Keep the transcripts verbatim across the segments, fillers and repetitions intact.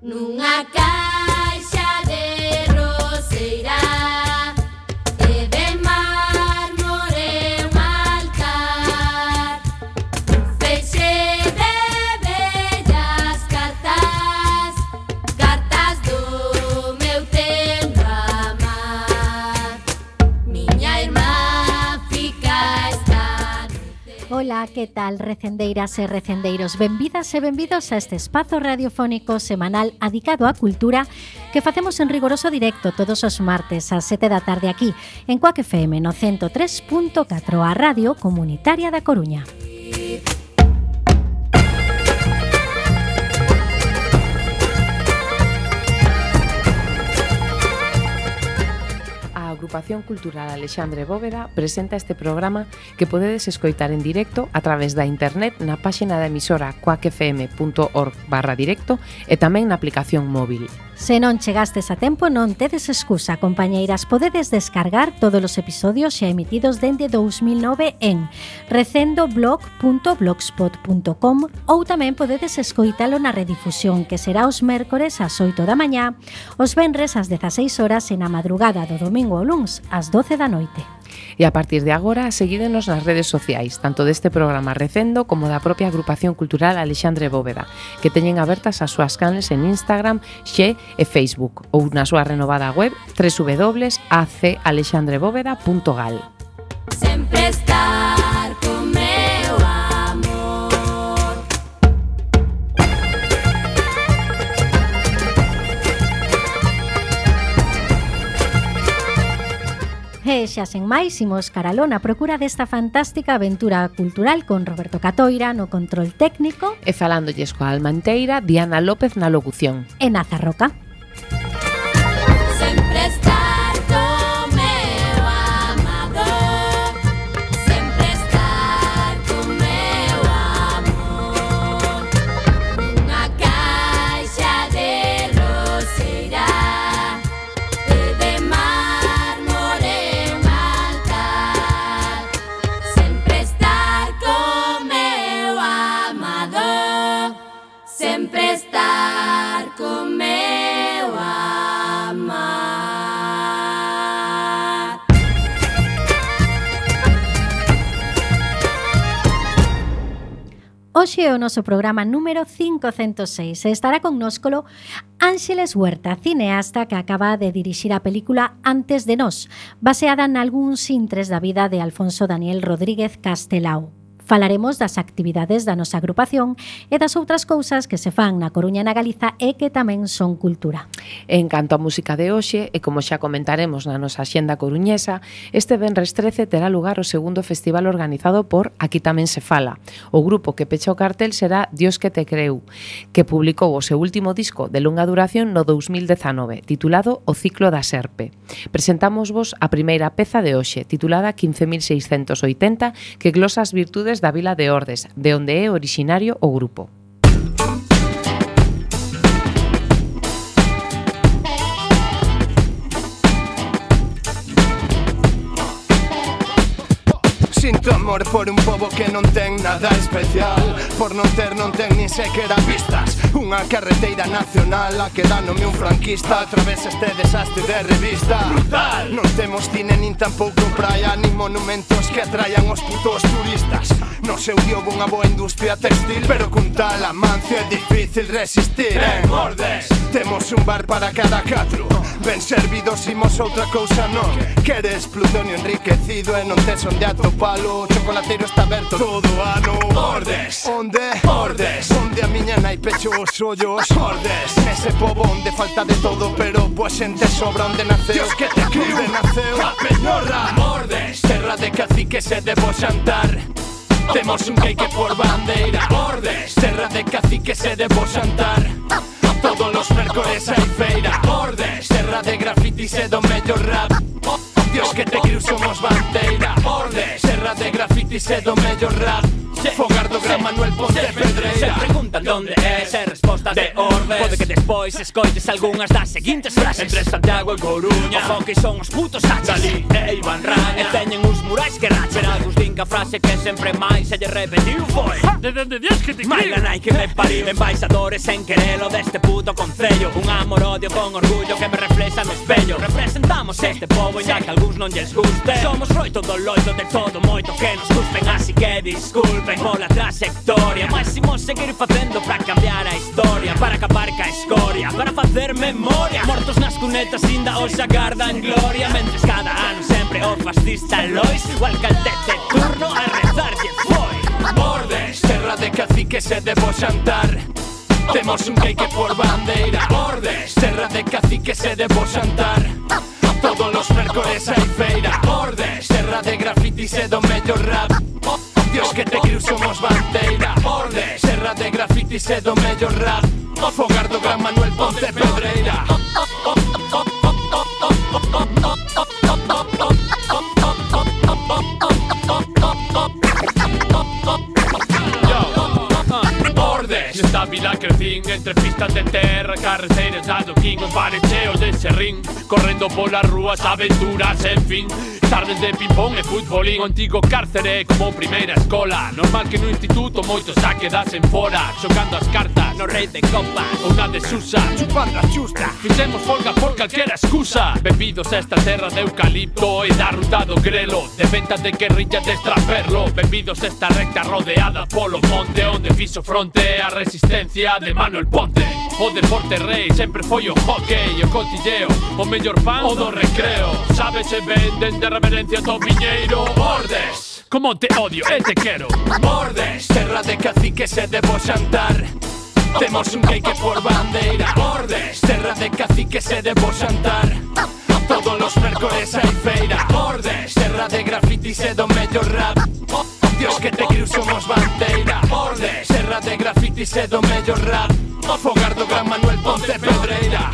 Nunha caixa de roseira e de mármore un altar, feixe de bellas cartas, cartas do meu tempo amar. Miña irmá fica esta noite. Ola, que tal, recendeiras e recendeiros? Benvidas e benvidos a este espazo radiofónico semanal adicado á cultura que facemos en rigoroso directo todos os martes ás sete da tarde aquí en Cuac F M no ciento tres punto catro, a Radio Comunitaria da Coruña. A Agrupación Cultural Alexandre Bóveda presenta este programa que podedes escoitar en directo a través da internet na páxina da emisora cuac f m punto org barra directo e tamén na aplicación móvil. Se non chegastes a tempo, non tedes excusa, compañeiras. Podedes descargar todos os episodios xa emitidos dende dous mil nove en recendo blog punto blogspot punto com ou tamén podedes escoitalo na redifusión, que será os mércores ás oito da mañá, os venres ás dezaseis horas e na madrugada do domingo ao luns ás doce da noite. E a partir de agora, seguídenos nas redes sociais, tanto deste programa Recendo como da propia Agrupación Cultural Alexandre Bóveda, que teñen abertas as súas canles en Instagram, Xe e Facebook, ou na súa renovada web w w w punto a c alexandre bóveda punto gal. Sempre estar con meu amor. E xa sen máis, imos caralón a procura desta fantástica aventura cultural con Roberto Catoira no control técnico E falándolles coa alma enteira, Diana López na locución. e Naza Roca. Sempre estar con meu amador. Sempre estar con meu amor. Nunha caixa de roseira e de mármore un altar. Sempre estar con meu amador. Sempre estar con meu amar. Hoxe é o noso programa número quinhentos e seis e estará connosco Ángeles Huerta, cineasta que acaba de dirixir a película Antes de Nós, baseada nalgúns intres da vida de Alfonso Daniel Rodríguez Castelao. Falaremos das actividades da nosa agrupación e das outras cousas que se fan na Coruña e na Galiza e que tamén son cultura. En canto á música de hoxe, e como xa comentaremos na nosa axenda coruñesa, este venres trece terá lugar o segundo festival organizado por Aquí tamén se fala. O grupo que pecha o cartel será Dios que te creu, que publicou o seu último disco de longa duración no dous mil dezanove, titulado O ciclo da serpe. Presentámosvos a primeira peza de hoxe, titulada quince mil seiscentos oitenta, que glosa as virtudes da vila de Ordes, de onde é orixinario o grupo. Sinto amor por un pobo que non ten nada especial, por non ter non ten nin sequera vistas. Unha carreteira nacional a que danome un franquista a través este desastre de revista. Brutal! Non temos cine nin tampouco praia, nin monumentos que atraian os putos turistas. No seu dio unha boa industria textil, pero con tal amancia é difícil resistir. En Ordes temos un bar para cada catro, ben servidos imos outra cousa non. Queres plutonio enriquecido e non tes onde atopar. O chocolateiro está aberto todo ano. Ordes, onde? Ordes, onde a miña nai pecho os ollos. Ordes, nese pobo onde falta de todo, pero boa xente sobra onde naceu. Dios que te criu, onde naceu a Peñorra. Ordes, terra de caciques e de bo xantar. Temos un cake por bandeira. Ordes, terra de caciques e de bo xantar. Todos los mércores hai feira. Ordes, terra de grafitis e do mellor rap. Dios que te criu somos bandeira. Ordes, terra de grafitis e do mellor rap. Fogar do Gran Manuel Ponte Pedreira. Se preguntan donde é, se resposta de Ordes. Ordes. Pode que despois escoites algunhas das seguintes frases: entre Santiago e Coruña, o hockey son os putos hachas. Dalí e Iván Raya, e teñen uns murais que rachan. Pero algúns din que a frase que sempre máis se lle repetiu foi: de donde Dios que te Maiga nai que me pariu. Embaixadores en querelo deste puto concello. Un amor-odio con orgullo que me reflexa no espello. Representamos este pobo e ya que algúns non lles guste. Somos froito do loito de todo moito que nos cuspen. Así que disculpen pola trayectoria, mas imos seguir facendo pra cambiar a historia, para acabar ca escoria, para facer memoria. Mortos nas cunetas inda hoxe agardan gloria, mentres cada ano sempre o fascista Lois o alcalde de turno a rezarlle foi. Ordes, terra de caciques e de bo xantar. Temos un cake por bandeira. Ordes, terra de caciques e de bo xantar. Todos los mércores hai feira. Ordes, terra de grafitis e do mellor rap. Dios que te criu somos bandeira. Ordes, terra de grafitis e do mellor rap. O fogar do Gran Manuel Ponte Pedreira. Nesta vila crecín entre pistas de terra, carreteiras da Doquín, os bares cheos de serrín, correndo polas rúas, aventuras, en fin. Tardes de ping-pong e futbolín, o antigo cárcere como primeira escola. Normal que no instituto moitos xa quedasen fora, xogando as cartas no rei de copas ou na de Susa, chupando a chusta. Fixemos folga por calquera excusa. Bebidos a esta terra de eucalipto e da ruta do grelo, de venta de guerrilla de extraperlo. Bebidos a esta recta rodeada polo monte, onde fixo fronte a resistencia de Manuel Ponte. O deporte rei sempre foi o hockey, o cotilleo, o mellor pan o do recreo. Sabes se venden de reverencia do viñeiro. Ordes, como te odio e te quero. Ordes, terra de caciques e de bo xantar. Temos un cake por bandeira. Ordes, terra de caciques e de bo xantar. Todos los mércores hai feira. Ordes, terra de grafitis e do mellor rap. Dios que te criu somos bandeira. Ordes, terra de grafitis e do mellor rap. O fogar do Gran Manuel Ponte Pedreira.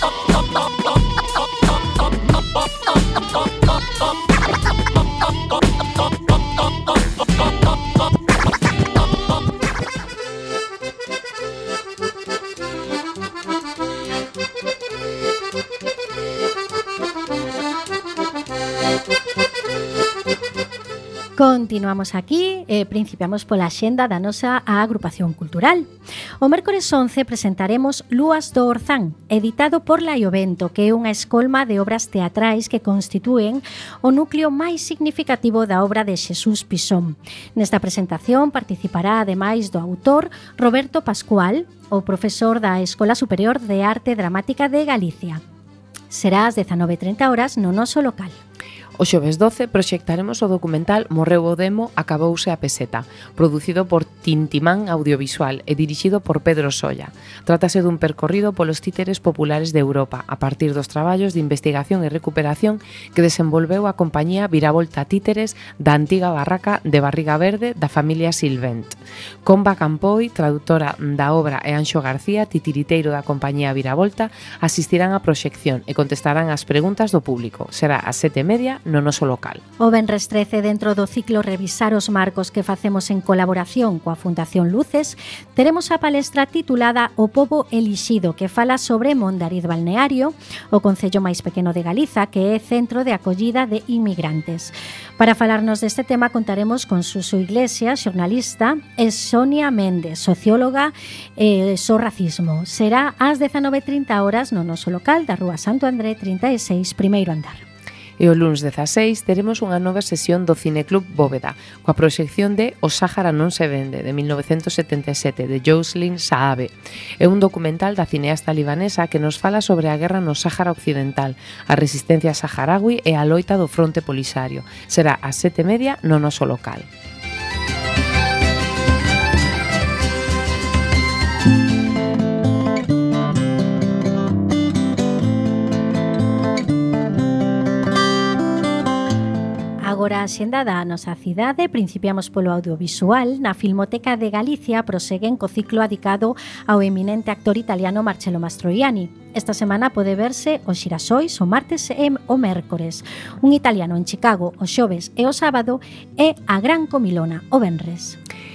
Continuamos aquí e principiamos pola xenda da nosa agrupación cultural. O mércores once presentaremos Lúas do Orzán, editado por Laiovento, que é unha escolma de obras teatrais que constitúen o núcleo máis significativo da obra de Xesús Pisón. Nesta presentación participará, ademais do autor, Roberto Pascual, o profesor da Escola Superior de Arte Dramática de Galicia. Será ás dezanove e trinta horas no noso local. O xoves doce proxectaremos o documental Morreu o demo, acabouse a peseta, producido por Tintimán Audiovisual e dirixido por Pedro Solla. Trátase dun percorrido polos títeres populares de Europa a partir dos traballos de investigación e recuperación que desenvolveu a compañía Viravolta Títeres da antiga barraca de Barriga Verde da familia Silvent. Comba Campoi, traductora da obra, e Anxo García, titiriteiro da compañía Viravolta, asistirán á proxección e contestarán as preguntas do público. Será ás sete e media no noso local. O venres trece, dentro do ciclo Revisar os marcos que facemos en colaboración coa Fundación Luces, teremos a palestra titulada O pobo elixido, que fala sobre Mondariz Balneario, o concello máis pequeno de Galiza, que é centro de acollida de inmigrantes. Para falarnos deste tema contaremos con Suso Iglesias, xornalista, e Sonia Méndez, socióloga e so racismo. Será ás dezanove e trinta horas no noso local da Rúa Santo André trinta e seis, primeiro andar. E o luns dezaseis teremos unha nova sesión do Cineclub Bóveda, coa proxección de O Sáhara non se vende, de mil novecentos setenta e sete, de Jocelyn Saave. É un documental da cineasta libanesa que nos fala sobre a guerra no Sáhara Occidental, a resistencia saharaui e a loita do fronte polisario. Será ás sete e media no noso local. Agora a xenda da nosa cidade, principiamos polo audiovisual. Na Filmoteca de Galicia proseguen co ciclo adicado ao eminente actor italiano Marcello Mastroianni. Esta semana pode verse os Xirasois o martes e o mércores, Un italiano en Chicago o xoves e o sábado e A Gran Comilona o venres.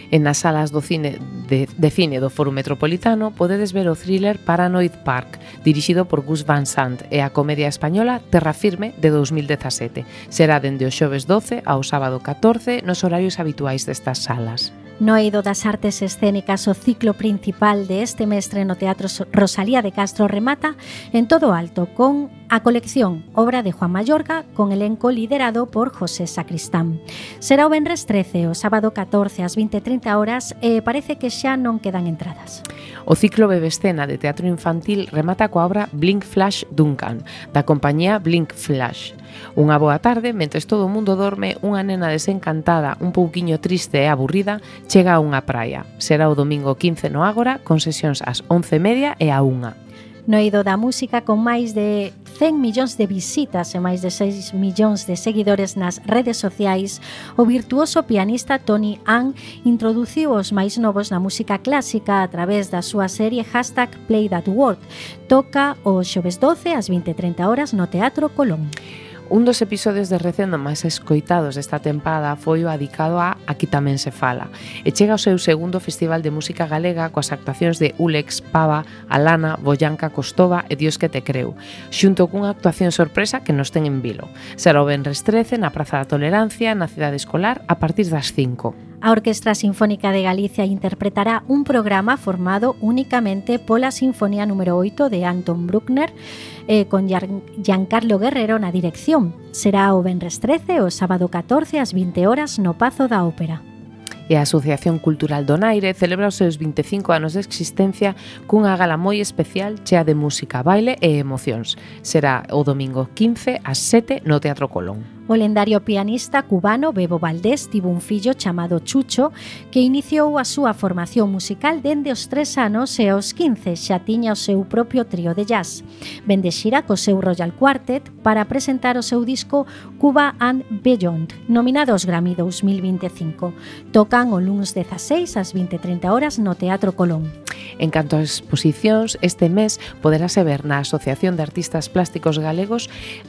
En nas salas do cine de, de cine do Foro Metropolitano podedes ver o thriller Paranoid Park, dirixido por Gus Van Sant, e a comedia española Terra Firme, de dous mil dezasete. Será dende o xoves doce ao sábado catorce nos horarios habituais destas salas. No eido das artes escénicas, o ciclo principal de este mestre no Teatro Rosalía de Castro remata en todo alto con a colección Obra de Juan Mayorga, con elenco liderado por José Sacristán. Será o venres trece, o sábado catorce ás vinte e trinta horas, e parece que xa non quedan entradas. O ciclo Bebescena de teatro infantil remata coa obra Blink Flash Duncan, da compañía Blink Flash. Unha boa tarde, mentres todo o mundo dorme, unha nena desencantada, un pouquiño triste e aburrida, chega a unha praia. Será o domingo quince no Ágora, con sesións ás once e media e a unha. No eido da música, con máis de cen millóns de visitas e máis de seis millóns de seguidores nas redes sociais, o virtuoso pianista Tony Ang introduciu os máis novos na música clásica a través da súa serie Hashtag Play That Word. Toca o xoves doce ás vinte e trinta horas no Teatro Colón. Un dos episodios de Recendo máis escoitados desta tempada foi o adicado a Aquí tamén se fala, e chega ao seu segundo Festival de Música Galega coas actuacións de Ulex, Pava, Alana, Boyanca, Costova e Dios que te creu, xunto cunha actuación sorpresa que nos ten en vilo. Será o venres trece na Praza da Tolerancia, na Cidade Escolar, a partir das cinco. A Orquestra Sinfónica de Galicia interpretará un programa formado únicamente pola Sinfonía número oito de Anton Bruckner, eh, con Giancarlo Guerrero na dirección. Será o venres trece, o sábado catorce ás vinte horas no Pazo da Ópera. E a Asociación Cultural Donaire celebra os seus vinte e cinco anos de existencia cunha gala moi especial chea de música, baile e emocións. Será o domingo quince ás sete no Teatro Colón. O lendario pianista cubano Bebo Valdés tivo un fillo chamado Chucho que iniciou a súa formación musical dende os tres anos e aos quince xa tiña o seu propio trío de jazz. Vende xira co seu Royal Quartet para presentar o seu disco Cuba and Beyond, nominado aos Grammy dous mil vinte e cinco. Tocan o luns dezaseis ás vinte e trinta horas no Teatro Colón. En canto a exposicións, este mes poderase ver na Asociación de Artistas Plásticos Galegos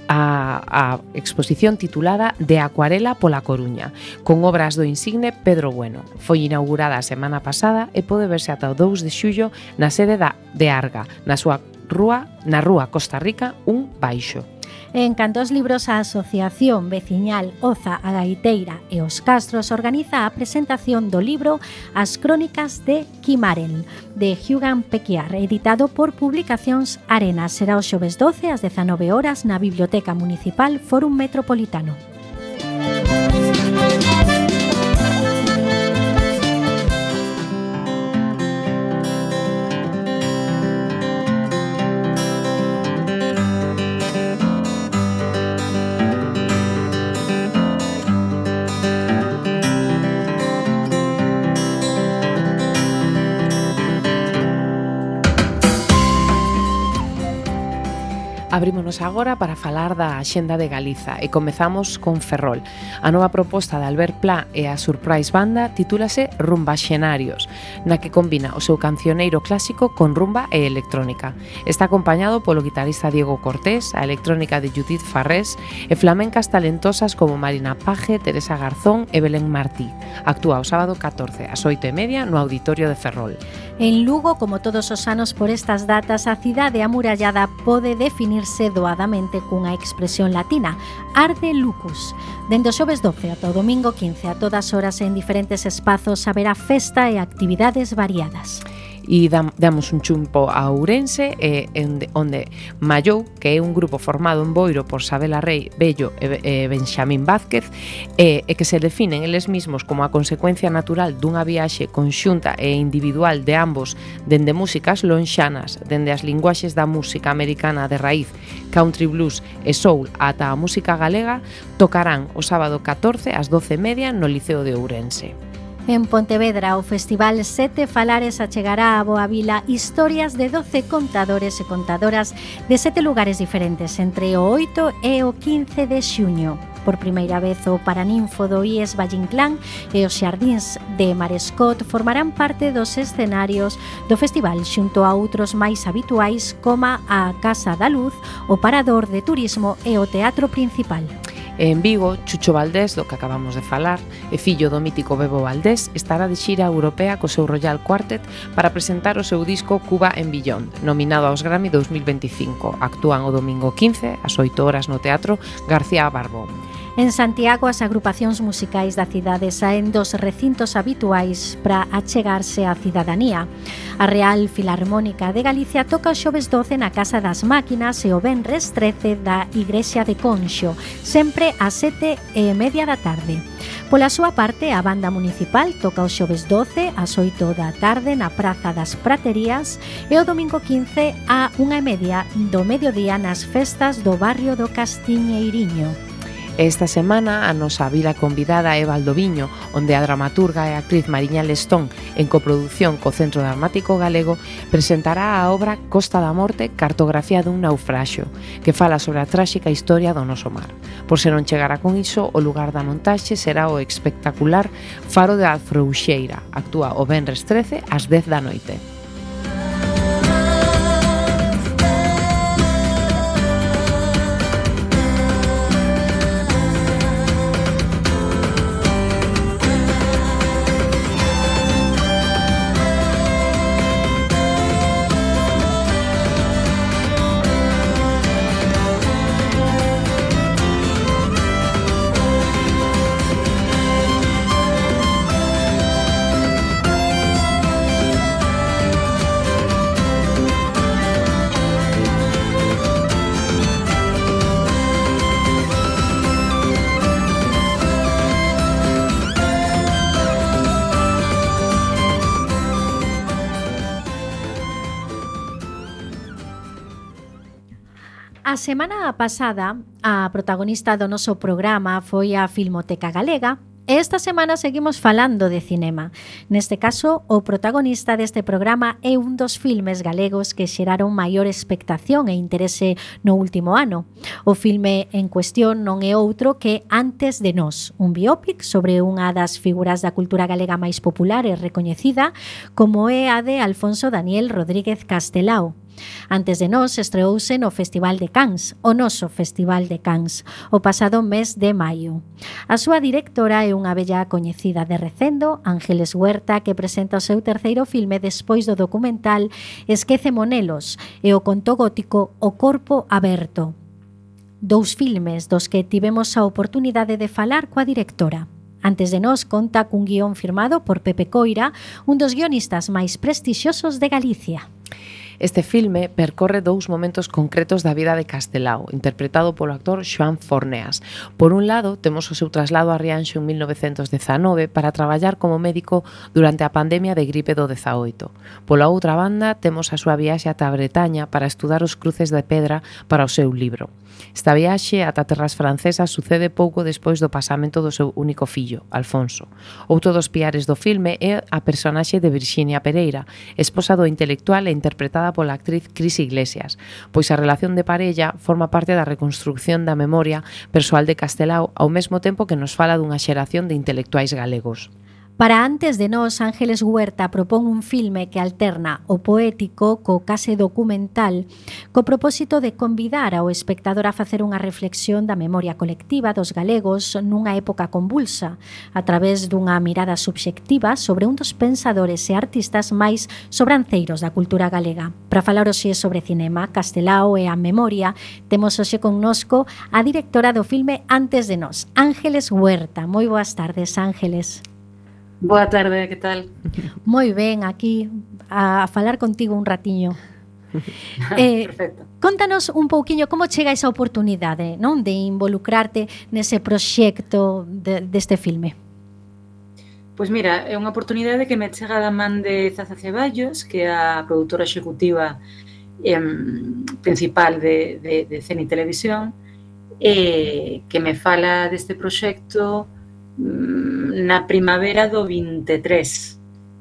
a, a exposición titulada De Acuarela pola Coruña, con obras do insigne Pedro Bueno. Foi inaugurada a semana pasada e pode verse ata o dous de xullo na sede da, de Arga, na súa rúa, na rúa Costa Rica un baixo. En canto aos libros, a Asociación Veciñal Oza a Gaiteira e os Castros organiza a presentación do libro As Crónicas de Quimarel, de Hugan Pequiar, editado por Publicacións Arena. Será o xoves doce ás dezanove horas na Biblioteca Municipal Fórum Metropolitano. Abrímonos agora para falar da Axenda de Galiza e comezamos con Ferrol. A nova proposta de Albert Pla e a Surprise Banda titúlase Rumba Xenarios, na que combina o seu cancioneiro clásico con rumba e electrónica. Está acompañado polo guitarrista Diego Cortés, a electrónica de Judith Farrés e flamencas talentosas como Marina Paje, Teresa Garzón e Belén Martí. Actúa o sábado catorce ás oito e media no Auditorio de Ferrol. En Lugo, como todos os anos por estas datas, a cidade amurallada pode definirse doadamente cunha expresión latina, Arde Lucus. Dende o xoves doce ata o domingo quince, a todas horas en diferentes espazos haberá festa e actividades variadas. E damos un chumpo a Ourense, eh, onde Mallou, que é un grupo formado en Boiro por Sabela Rey, Bello e Benxamín Vázquez, e, e que se definen eles mismos como a consecuencia natural dunha viaxe conxunta e individual de ambos dende músicas lonxanas, dende as linguaxes da música americana de raíz, country blues e soul ata a música galega, tocarán o sábado catorce ás doce e media no Liceo de Ourense. En Pontevedra, o Festival Sete Falares achegará a Boa Vila historias de doce contadores e contadoras de sete lugares diferentes entre o oito e o quince de xuño. Por primeira vez o Paraninfo do I E S Vallinclán e os Xardíns de Marescot formarán parte dos escenarios do festival xunto a outros máis habituais como a Casa da Luz, o Parador de Turismo e o Teatro Principal. E en Vigo, Chucho Valdés, do que acabamos de falar, e fillo do mítico Bebo Valdés, estará de xira europea co seu Royal Quartet para presentar o seu disco Cuba and Beyond, nominado aos Grammy dous mil veinticinco. Actúan o domingo quince, ás oito horas no Teatro García Barbón. En Santiago, as agrupacións musicais da cidade saen dos recintos habituais para achegarse á cidadanía. A Real Filarmónica de Galicia toca o xoves doce na Casa das Máquinas e o venres trece da Igrexa de Conxo, sempre ás sete e media da tarde. Pola súa parte, a Banda Municipal toca o xoves doce ás oito da tarde na Praza das Praterías e o domingo quince á unha e media do mediodía nas festas do barrio do Castiñeiriño. Esta semana a nosa vila convidada é Valdoviño, onde a dramaturga e actriz Mariña Lestón, en coproducción co Centro Dramático Galego, presentará a obra Costa da Morte, cartografía dun naufraxio, que fala sobre a tráxica historia do noso mar. Por se non chegara con iso, o lugar da montaxe será o espectacular Faro de Alfrouxeira. Actúa o venres trece ás dez da noite. A semana pasada, a protagonista do noso programa foi a Filmoteca Galega e esta semana seguimos falando de cinema. Neste caso, o protagonista deste programa é un dos filmes galegos que xeraron maior expectación e interese no último ano. O filme en cuestión non é outro que Antes de Nós, un biopic sobre unha das figuras da cultura galega máis popular e recoñecida, como é a de Alfonso Daniel Rodríguez Castelao. Antes de Nós estreouse no Festival de Cannes, o noso Festival de Cannes, o pasado mes de maio. A súa directora é unha bella coñecida de Recendo, Ángeles Huerta, que presenta o seu terceiro filme despois do documental Esquece Monelos e o conto gótico O Corpo Aberto. Dous filmes dos que tivemos a oportunidade de falar coa directora. Antes de Nós conta cun guión firmado por Pepe Coira, un dos guionistas máis prestixiosos de Galicia. Este filme percorre dous momentos concretos da vida de Castelao, interpretado polo actor Xoán Forneas. Por un lado, temos o seu traslado a Rianxo en mil novecentos dezanove para traballar como médico durante a pandemia de gripe do dezaoito. Pola outra banda, temos a súa viaxe ata a Bretaña para estudar os cruces de pedra para o seu libro. Esta viaxe ata terras francesas sucede pouco despois do pasamento do seu único fillo, Alfonso. Outro dos piares do filme é a personaxe de Virxinia Pereira, esposa do intelectual e interpretada pola actriz Cris Iglesias, pois a relación de parella forma parte da reconstrucción da memoria persoal de Castelao ao mesmo tempo que nos fala dunha xeración de intelectuais galegos. Para Antes de Nós, Ángeles Huerta propón un filme que alterna o poético co case documental co propósito de convidar ao espectador a facer unha reflexión da memoria colectiva dos galegos nunha época convulsa, a través dunha mirada subxectiva sobre un dos pensadores e artistas máis sobranceiros da cultura galega. Para falar hoxe sobre cinema, Castelao e a memoria, temos hoxe connosco a directora do filme Antes de Nós, Ángeles Huerta. Moi boas tardes, Ángeles. Boa tarde, que tal? Moi ben, aquí a, a falar contigo un ratiño. eh, Perfecto. Contanos un pouquiño como chega esa oportunidade, non, de involucrarte nese proxecto de, deste filme. Pois mira, é unha oportunidade que me chega da man de Zaza Ceballos, que é a produtora executiva eh, principal de, de, de Cine e Televisión, eh, que me fala deste proxecto na primavera do vinte e tres.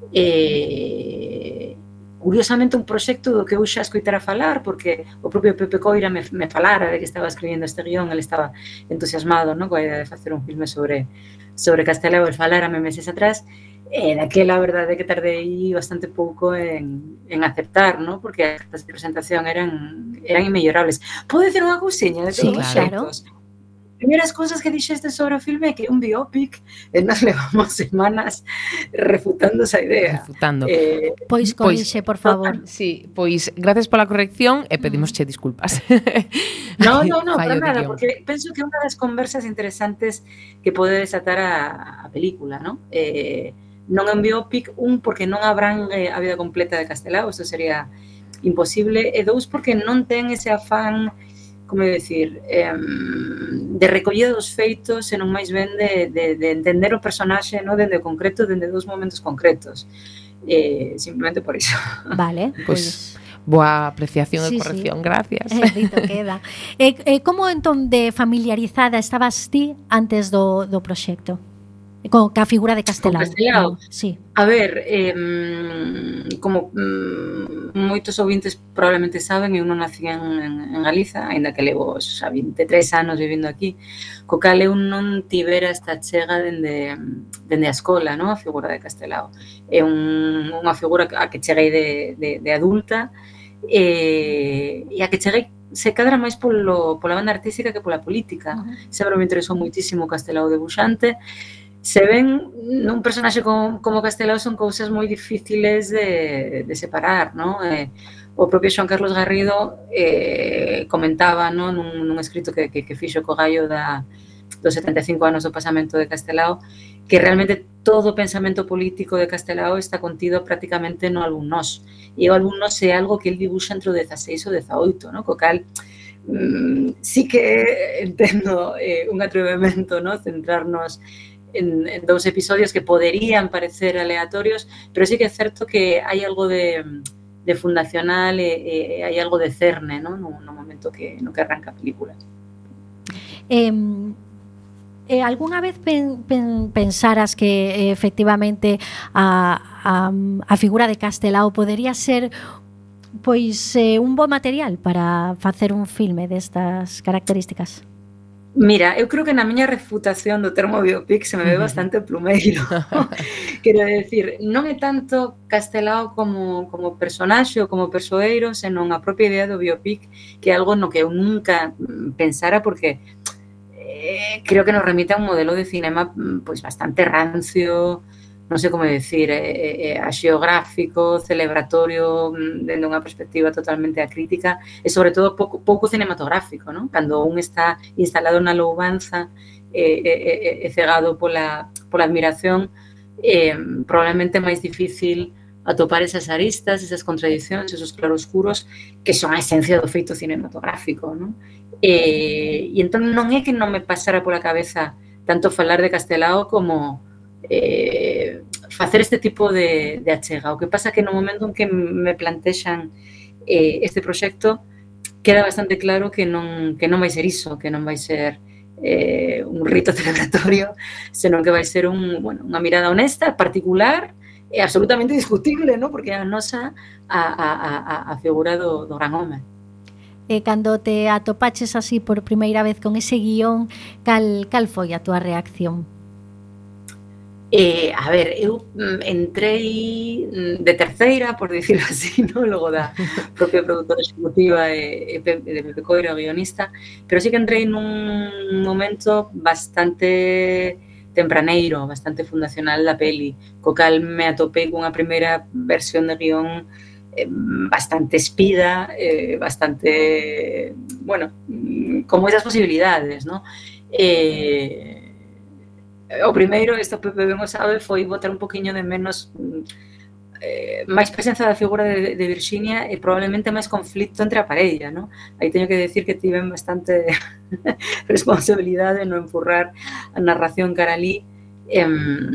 Eh, curiosamente un proxecto do que eu xa escoitara falar, porque o propio Pepe Coira me, me falara de que estaba escribindo este guión, ele estaba entusiasmado, non, coa idea de facer un filme sobre, sobre Castelao, el falárame meses atrás, e daquela a verdade é que tardei bastante pouco en, en aceptar, non, porque as cartas de presentación eran, eran inmellorables. Podo dicir unha cousiña de todos Sí, os claro. xeitos? primeiras cousas que dixeste sobre o filme é que é un biopic e nos levamos semanas refutando esa idea. Refutando. Eh, Pois corrixe, por favor. Sí, pois gracias pola corrección e pedimosche disculpas. No, no, no, para Fallo de nada, guión. porque penso que é unha das conversas interesantes que pode desatar a, a película, ¿no? Eh, non é un biopic, un, porque non abrangue a vida completa de Castelao, isto sería imposible, e dous, porque non ten ese afán, como decir, eh, de recollida dos feitos, senón máis ben de, de, de entender o personaxe, no, dende o concreto, dende dous momentos concretos. Eh, simplemente por iso. Vale, Pois, pois... boa apreciación Sí, e sí. corrección, gracias. Eh, dito queda. E, e como entón de familiarizada estabas ti antes do, do proxecto? Co, ca figura de Castelao. Con Castelao? Sí. A ver, eh, como mm, moitos ouvintes probablemente saben, eu non nací en, en Galiza, aínda que levo xa vinte e tres anos vivindo aquí, co cal eu non tivera esta chega dende, dende a escola, no? A figura de Castelao. É un, unha figura a que cheguei de, de, de adulta e, e a que cheguei se cadra máis polo, pola banda artística que pola política. Uh-huh. Sempre me interesou moitísimo Castelao debuxante. Se ven nun personaxe como, como Castelao son cousas moi difíciles de, de separar, ¿no? Eh, o propio Xoan Carlos Garrido eh, comentaba, ¿no? nun, nun escrito que, que, que fixo co gallo da, dos setenta e cinco anos do pasamento de Castelao, que realmente todo o pensamento político de Castelao está contido prácticamente no álbum Nós. E o álbum Nós é algo que el dibuxa entre o dezaseis e o dezaoito, ¿no? Co cal mm, sí que entendo eh, un atrevemento, ¿no? Centrarnos En, en dous episodios que poderían parecer aleatorios, pero sí que é certo que hai algo de, de fundacional e, e hai algo de cerne, ¿no? No, no momento que, no que arranca a película. Eh, eh, ¿Alguna vez pen, pen, pensaras que eh, efectivamente a, a, a figura de Castelao podería ser pois eh, un bo material para facer un filme destas características? Mira, eu creo que na miña refutación do termo biopic se me ve bastante plumeiro. Quero decir, non é tanto Castelao como, como personaxe ou como persoeiro, senón a propia idea do biopic, que é algo no que eu nunca pensara, porque eh, creo que nos remite a un modelo de cinema pois bastante rancio, non sei como decir, eh, eh, axeográfico, celebratorio, dende unha perspectiva totalmente acrítica e, sobre todo, pouco, pouco cinematográfico, non? Cando un está instalado na louvanza e eh, eh, eh, cegado pola, pola admiración, eh, probablemente é máis difícil atopar esas aristas, esas contradicións, esos claroscuros que son a esencia do feito cinematográfico, non? E, e entón non é que non me pasara pola cabeza tanto falar de Castelao como Eh, facer este tipo de, de achega. O que pasa que no momento en que me plantexan eh, este proxecto queda bastante claro que non, que non vai ser iso, que non vai ser eh, un rito celebratorio, senón que vai ser un, bueno, unha mirada honesta, particular e absolutamente discutible, ¿no? Porque é a nosa a, a, a, a figura do, do gran home. E cando te atopaches así por primeira vez con ese guión, cal, cal foi a túa reacción? Eh, a ver, eu entrei de terceira, por dicirlo así, ¿no? Logo da propia produtora executiva e, e de Pepe Coiro, guionista, pero sí que entrei nun momento bastante tempraneiro, bastante fundacional da peli, co cal me atopei cunha primeira versión de guión eh, bastante espida, eh, bastante, bueno, con moitas posibilidades, ¿no? Eh, O primeiro, isto Pepe ben o sabe, foi botar un poquinho de menos eh, máis presenza da figura de, de Virxinia e probablemente máis conflicto entre a parella, ¿no? Aí teño que decir que tiven bastante responsabilidade no empurrar a narración cara ali, eh,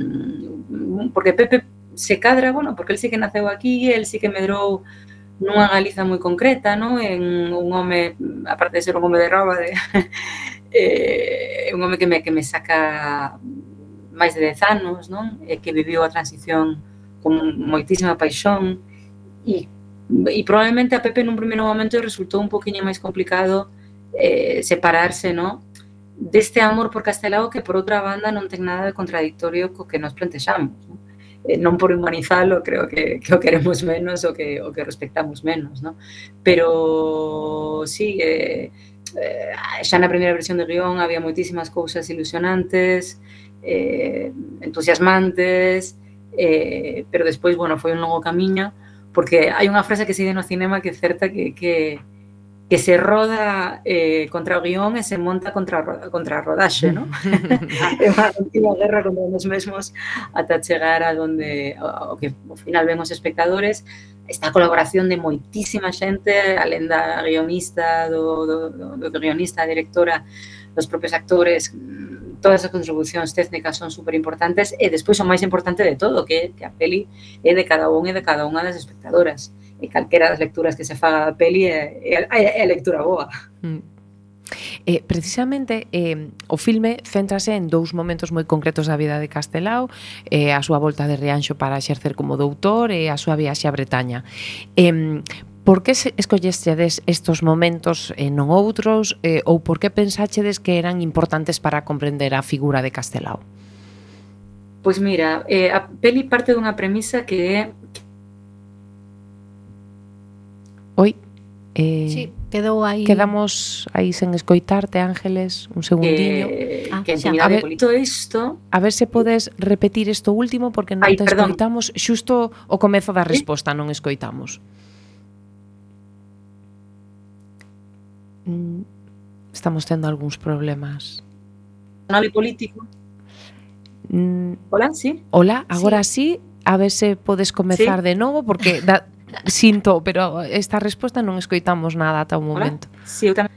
porque Pepe se cadra, bueno, porque el sí que naceu aquí, el sí que medrou nunha Galiza moi concreta, ¿no? En un home, aparte de ser un home de roba, de... é eh, un home que me, que me saca máis de dez anos, non? E que viviu a transición con moitísima paixón e, e probablemente a Pepe nun primeiro momento resultou un poquinho máis complicado eh, separarse, non? Deste amor por Castelao que por outra banda non ten nada de contradictorio co que nos plantexamos, non? Eh, non por humanizalo, creo que, que o queremos menos o que, o que respectamos menos, non? Pero sí, eh, eh, xa na primeira versión de guión había moitísimas cousas ilusionantes, eh, entusiasmantes, eh, pero despois, bueno, foi un longo camiño, porque hai unha frase que se di no cinema que é certa que, que, que se roda eh, contra o guión e se monta contra, contra a rodaxe, ¿no? É unha continua guerra contra nós mesmos ata chegar a donde o que ao final ven os espectadores. Esta colaboración de moitísima xente, alén da guionista, do, do, do, do guionista, a directora, dos propios actores, todas as contribucións técnicas son super importantes e despois o máis importante de todo, que, que a peli é de cada un e de cada unha das espectadoras. E calquera das lecturas que se faga da peli é, é, é a lectura boa. Mm. Eh, precisamente eh, o filme céntrase en dous momentos moi concretos da vida de Castelao, eh, a súa volta de Rianxo para exercer como doutor e a súa viaxe a Bretaña. Eh, por que escollestedes estos momentos e non outros, eh, ou por que pensáchedes que eran importantes para comprender a figura de Castelao? Pois mira, eh, a peli parte dunha premisa que é... Oi? Eh, Sí, quedou aí. Quedamos aí sen escoitarte, Ángeles, un segundinho. Que, Ah, que xa. intimidade A ver- política. Todo isto... A ver se podes repetir isto último porque non Ai, te perdón. escoitamos xusto o comezo da resposta, non escoitamos. Mm, Estamos tendo algúns problemas. Nave político. Mm, Hola, sí? Hola, agora sí, a ver se podes comezar Sí. de novo porque da, sinto, pero esta resposta non escoitamos nada ata o momento. Hola? Sí, eu tamén.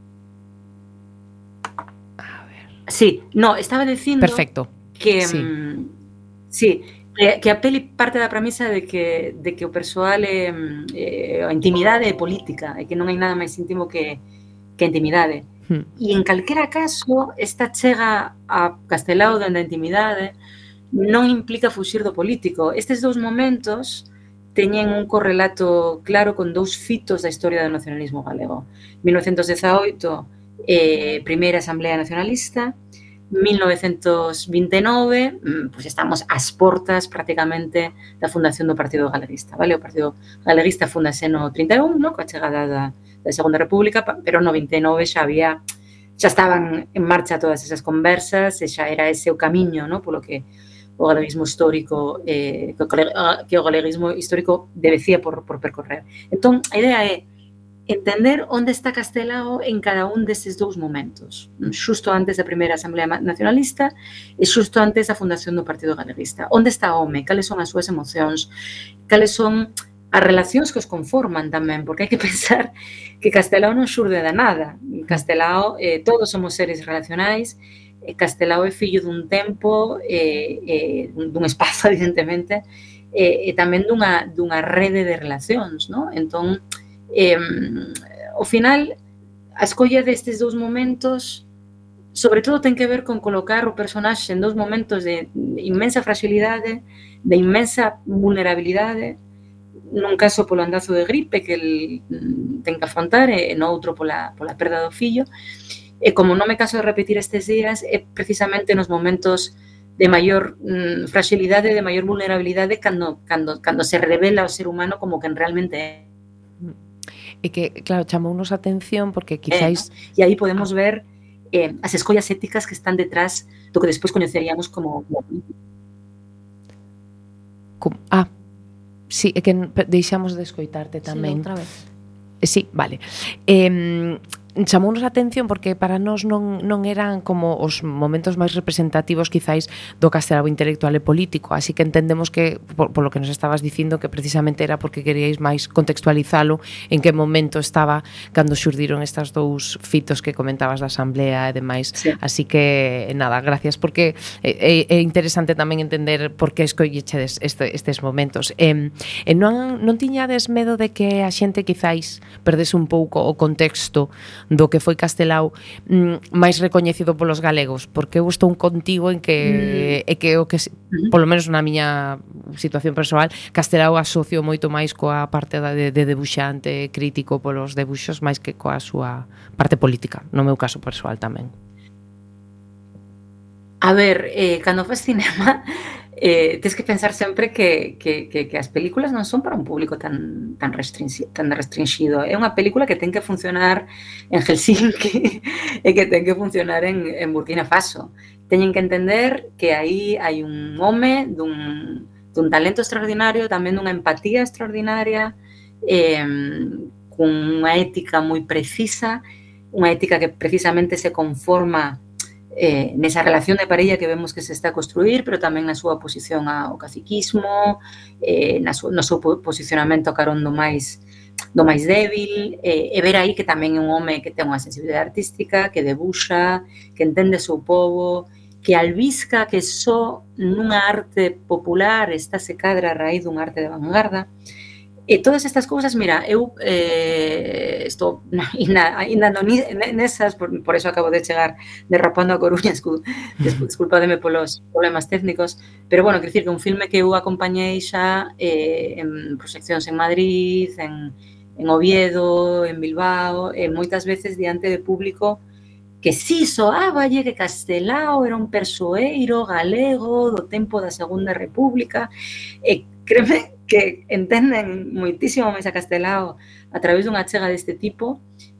Sí, no, estaba dicindo Perfecto. que Sí. mm, sí, que, que a peli parte da premisa de que de que o persoal é mm, eh, a intimidade é política e que non hai nada máis íntimo que que a intimidade. Hmm. E en calquera caso, esta chega a Castelao dende a intimidade non implica fuxir do político. Estes dous momentos teñen un correlato claro con dous fitos da historia do nacionalismo galego. mil novecentos dezaoito, eh, primeira Asamblea Nacionalista, mil novecentos vinte e nove, mm, pues estamos ás portas prácticamente da fundación do Partido Galeguista, vale? O Partido Galeguista fundase no trinta e un, no? Coa chegada da, da Segunda República, pa- pero no vinte e nove xa había, xa estaban en marcha todas esas conversas e xa era ese o camiño, no? Polo que o galeguismo histórico, eh, que, o gale- ah, que o galeguismo histórico debecía por, por percorrer. Entón, a idea é entender onde está Castelao en cada un destes dous momentos, xusto antes da primeira Asamblea Ma- Nacionalista e xusto antes da fundación do Partido Galeguista. Onde está o home? Cales son as súas emocións? Cales son as relacións que os conforman tamén? Porque hai que pensar que Castelao non xurde da nada. Castelao, eh, todos somos seres relacionais, eh, Castelao é fillo dun tempo, eh, eh, dun espazo, evidentemente, e, e tamén dunha, dunha rede de relacións, no? Entón, eh, ao final, a escolla destes dous momentos sobre todo ten que ver con colocar o personaxe en dous momentos de inmensa fragilidade, de inmensa vulnerabilidade, nun caso polo andazo de gripe que el ten que afrontar e no outro pola, pola perda do fillo. E como non me caso de repetir estes días, é precisamente nos momentos de maior mm, fragilidade, de maior vulnerabilidade, cando, cando, cando se revela o ser humano como quen realmente é. E que, claro, chamounos a atención porque quizáis... Eh, e aí podemos ver eh, as escollas éticas que están detrás do que despois coñeceríamos como... como ah, sí, é que deixamos de escoitarte tamén. Sí, outra vez. Sí, vale. Eh, chamounos a atención porque para nós non, non eran como os momentos máis representativos quizáis do Castelao intelectual e político, así que entendemos que, por, por lo que nos estabas dicindo, que precisamente era porque queríais máis contextualizalo en que momento estaba cando xurdiron estas dous fitos que comentabas da Asamblea e demais. Sí. Así que, nada, gracias, porque é, é interesante tamén entender por que escollechedes este, estes momentos. E, e non, non tiñades medo de que a xente quizáis perdese un pouco o contexto do que foi Castelao mm, máis recoñecido polos galegos, porque eu estou contigo en que mm. é que o que polo menos na miña situación persoal, Castelao asocio moito máis coa parte de, de debuxante crítico polos debuxos máis que coa súa parte política, no meu caso persoal tamén. A ver, eh, cando faz cinema, eh, tes que pensar sempre que, que, que, que as películas non son para un público tan, tan, restringi, tan restringido. É unha película que ten que funcionar en Helsinki e que ten que funcionar en, en Burkina Faso. Teñen que entender que aí hai un home dun, dun talento extraordinario, tamén dunha empatía extraordinaria, eh, con unha ética moi precisa, unha ética que precisamente se conforma Eh, nesa relación de parella que vemos que se está a construir, pero tamén na súa posición ao caciquismo, eh, na súa, no seu posicionamento a carón do máis do máis débil, eh, e ver aí que tamén é un home que ten unha sensibilidade artística, que debuxa, que entende o seu povo, que albisca que só nunha arte popular está se cadra a raíz dunha arte de vanguarda. E todas estas cousas, mira, eu eh, estou ainda, ainda non nesas, por, por eso acabo de chegar derrapando a Coruña, desculpademe polos problemas técnicos, pero bueno, quero dicir que un filme que eu acompañei xa eh, en proxeccións en Madrid, en, en Oviedo, en Bilbao, e moitas veces diante de público que si soáballe que Castelao era un persoeiro galego do tempo da Segunda República, e créeme que entenden moitísimo máis a Castelao a través dunha achega deste tipo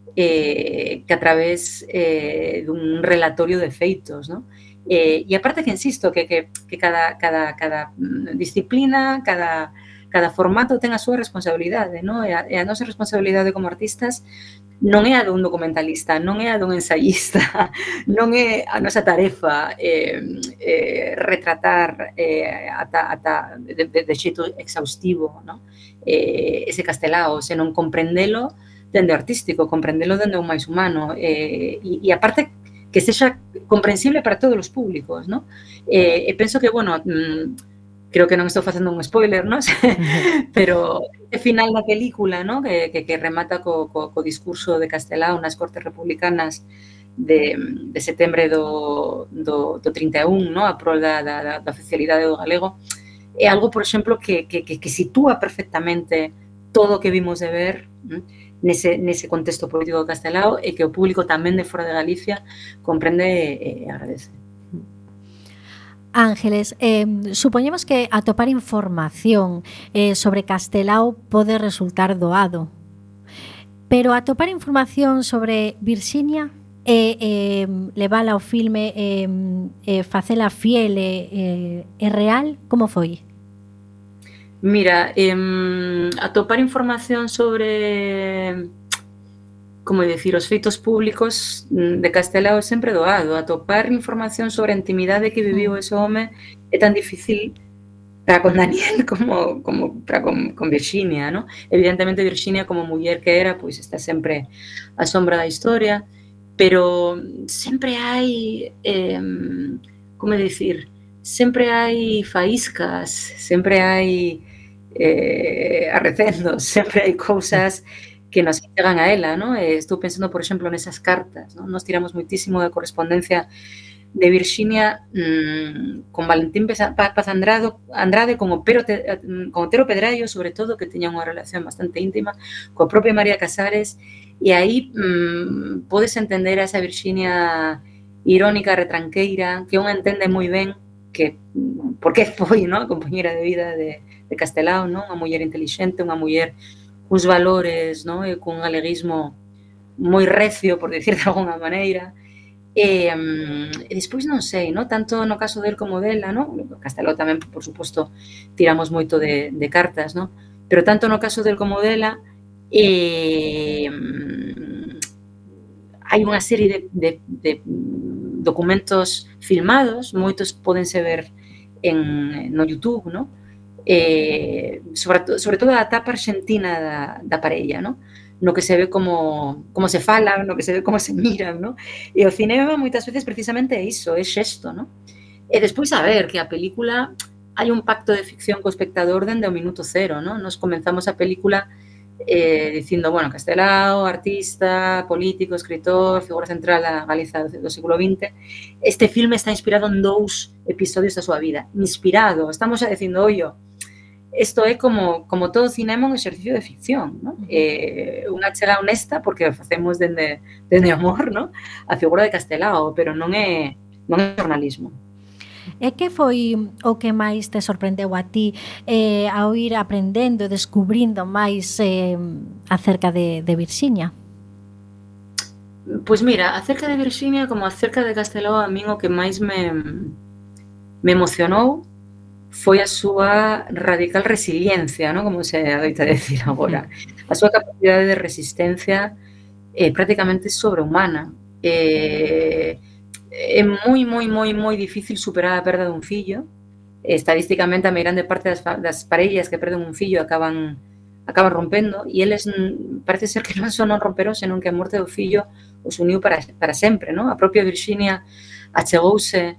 eh, que a través eh, dun relatorio de feitos, ¿no? Eh, e aparte que insisto que, que, que cada, cada, cada disciplina, cada, cada formato ten a súa responsabilidade, ¿no? E a, e a nosa responsabilidade como artistas non é a dun documentalista, non é a dun ensayista, non é a nosa tarefa eh, eh, retratar eh, ata, ata de, de, de xeito exhaustivo, no? eh, ese Castelao, senón comprendelo dende o artístico, comprendelo dende o máis humano, eh, e, e aparte que sexa comprensible para todos os públicos, no? Eh, e penso que, bueno, mm, creo que non estou facendo un spoiler, ¿no? Pero o final da película, ¿no? Que, que, que remata co, co, co discurso de Castelao nas Cortes Republicanas de, de setembro do, do, do trinta e un, ¿no? A prol da, da, da oficialidade do galego, é algo, por exemplo, que, que, que, que sitúa perfectamente todo o que vimos de ver, ¿no? nese, nese contexto político de Castelao, e que o público tamén de fora de Galicia comprende e agradece. Ángeles, eh, supoñemos que atopar información eh, sobre Castelao pode resultar doado, pero atopar información sobre Virxinia e eh, levala ao filme e eh, eh, facela fiel e eh, eh, real, como foi? Mira, eh, atopar información sobre, como decir, os feitos públicos de Castelao é sempre doado. Atopar información sobre a intimidade que viviu ese home é tan difícil para con Daniel como, como para con, con Virxinia, ¿no? Evidentemente, Virxinia, como muller que era, pois está sempre á sombra da historia, pero sempre hai, eh, como decir, sempre hai faíscas, sempre hai eh, arrecendos, sempre hai cousas que nos chegan a ela, ¿no? Eh, estou pensando, por exemplo, nesas cartas, ¿no? Nos tiramos moitísimo da correspondencia de Virxinia mmm, con Valentín Paz Andrade, Andrade con, o Pero, con Otero Pedrallo, sobre todo, que teña unha relación bastante íntima, coa propia María Casares, e aí mmm, podes entender a esa Virxinia irónica, retranqueira, que unha entende moi ben que por que foi, ¿no? A compañera de vida de, de Castelao, ¿no? Unha muller intelixente, unha muller cos valores, ¿no? E cun galeguismo moi recio, por decir de alguna maneira. E, um, e despois non sei, ¿no? Tanto no caso del como dela, ¿no? Castelao tamén, por suposto, tiramos moito de, de cartas, ¿no? Pero tanto no caso del como dela, eh, um, hai unha serie de, de, de documentos filmados, moitos pódense ver en, no YouTube, ¿no? Eh, sobre, to, sobre todo a etapa argentina da, da parella, ¿no? No que se ve como, como se falan, no que se ve como se miran, ¿no? E o cinema moitas veces precisamente é iso, é xesto, ¿no? E despois a ver que a película hai un pacto de ficción co espectador dende o minuto cero, ¿no? Nos comenzamos a película eh, dicindo, bueno, Castelao, artista, político, escritor, figura central da Galiza do século vinte. Este filme está inspirado en dous episodios da súa vida. Inspirado, estamos a dicindo, ollo, isto é como, como todo cinema un exercicio de ficción, ¿no? Eh, unha chega honesta porque facemos dende, dende amor, ¿no? A figura de Castelao, pero non é, non é jornalismo. E que foi o que máis te sorprendeu a ti eh, ao ir aprendendo e descubrindo máis eh, acerca de, de Virxinia? Pois mira, acerca de Virxinia como acerca de Castelao, a min o que máis me, me emocionou foi a súa radical resiliencia, ¿no? Como se adoita decir agora. A súa capacidade de resistencia é prácticamente sobrehumana. Eh, é moi, moi, moi, moi difícil superar a perda dun fillo. Estadísticamente, a meirande parte das, das parellas que perden un fillo acaban acaban rompendo, e eles parece ser que non só non romperon, senón que a morte do fillo os uniu para, para sempre, ¿no? A propia Virxinia achegouse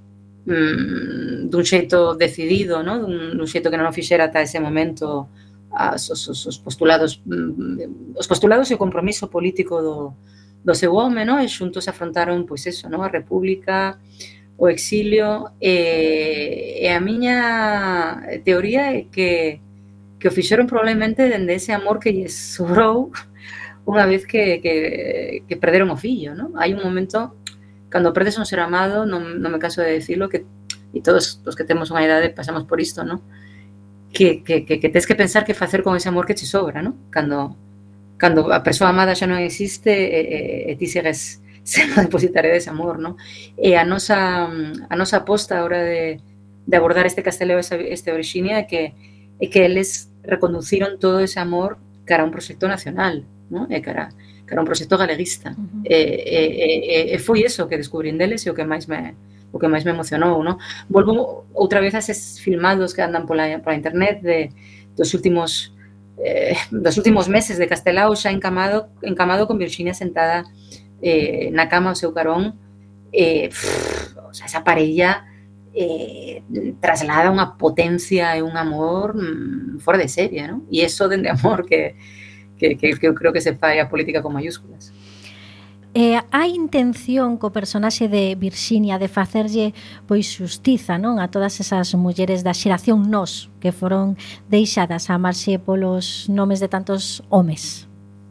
mmm, dun xeito decidido, ¿no? Dun, dun xeito que non o fixera ata ese momento as, os, os postulados mmm, os postulados e o compromiso político do, do seu home, ¿no? E xuntos afrontaron, pois eso, ¿no? A República, o exilio, e, e a miña teoría é que que o fixeron probablemente dende ese amor que lles sobrou unha vez que, que, que perderon o fillo, ¿no? Hai un momento, cando perdes un ser amado, non, non me canso de decirlo, que, e todos os que temos unha idade pasamos por isto, ¿no? Que, que, que, que tens que pensar que facer con ese amor que che sobra, ¿no? Cando, cando a persoa amada xa non existe e, e, e ti segues sendo depositaria dese amor, ¿no? E a nosa, a nosa aposta a hora de, de abordar este Castelao, este Virxinia, é que, é que eles reconduciron todo ese amor cara a un proxecto nacional, ¿no? E cara, cara a un proxecto galeguista. Uh-huh. E, e, e, e foi eso que descubrín deles e o que máis me o que máis me emocionou, ¿no? Volvo outra vez a eses filmados que andan pola, pola internet de, dos últimos eh, dos últimos meses de Castelao xa encamado, encamado con Virxinia sentada eh, na cama ao seu carón. Eh, pff, o sea, esa parella Eh, traslada unha potencia e un amor mmm, fora de serie, ¿no? E iso dende amor que, que, que, que eu creo que se fai a política con mayúsculas. Eh, hai intención co personaxe de Virxinia de facerlle pois xustiza, non, a todas esas mulleres da xeración nós que foron deixadas a marxe polos nomes de tantos homes?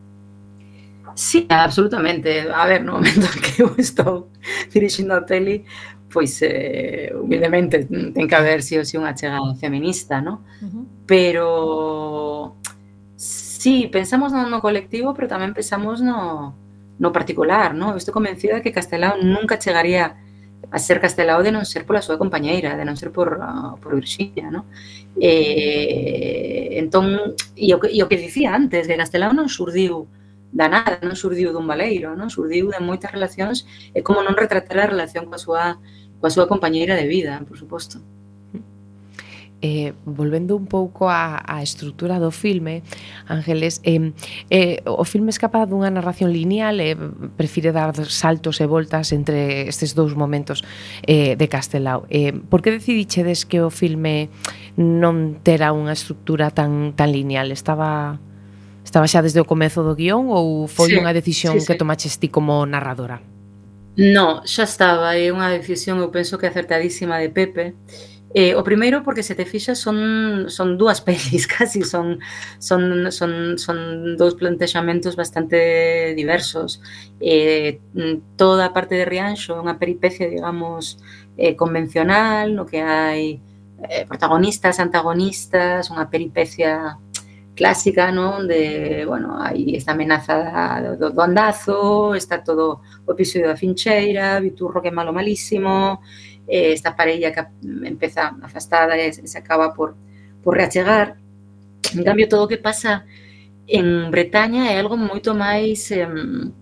Sí, absolutamente. A ver, no momento que eu estou dirixindo a peli, pois, eh, humildemente, ten que haber si ou si unha chega feminista, ¿no? Uh-huh. Pero, sí, pensamos no, no colectivo, pero tamén pensamos no, no particular, ¿no? Estou convencida de que Castelao nunca chegaría a ser Castelao de non ser pola súa compañeira, de non ser por, uh, por Virxinia, ¿no? Eh, entón, e o, que, e o que dicía antes, que Castelao non xurdiu da nada, non xurdiu dun baleiro, non xurdiu de moitas relacións, e como non retratar a relación coa súa coa súa compañeira de vida, por suposto. Eh, volvendo un pouco á, á estrutura do filme, Ángeles, eh, eh, o filme escapa dunha narración lineal e eh, prefire dar saltos e voltas entre estes dous momentos eh, de Castelao. Eh, por que decidichedes que o filme non tera unha estrutura tan, tan lineal? Estaba, estaba xa desde o comezo do guión ou foi sí, unha decisión sí, sí. que tomaches ti como narradora? No, xa estaba, é unha decisión, eu penso que acertadísima de Pepe. Eh, o primeiro porque se te fixas son, son dúas pelis casi, son, son, son, son dous plantexamentos bastante diversos. Eh, toda a parte de Rianxo é unha peripecia, digamos, eh, convencional, no que hai eh, protagonistas, antagonistas, unha peripecia clásica, ¿no? Onde, bueno, hai esta amenaza do, do andazo, está todo o episodio da Fincheira, Viturro que é malo malísimo, eh, esta parella que empeza afastada e se acaba por, por reachegar. En cambio, todo o que pasa en Bretaña é algo moito máis eh,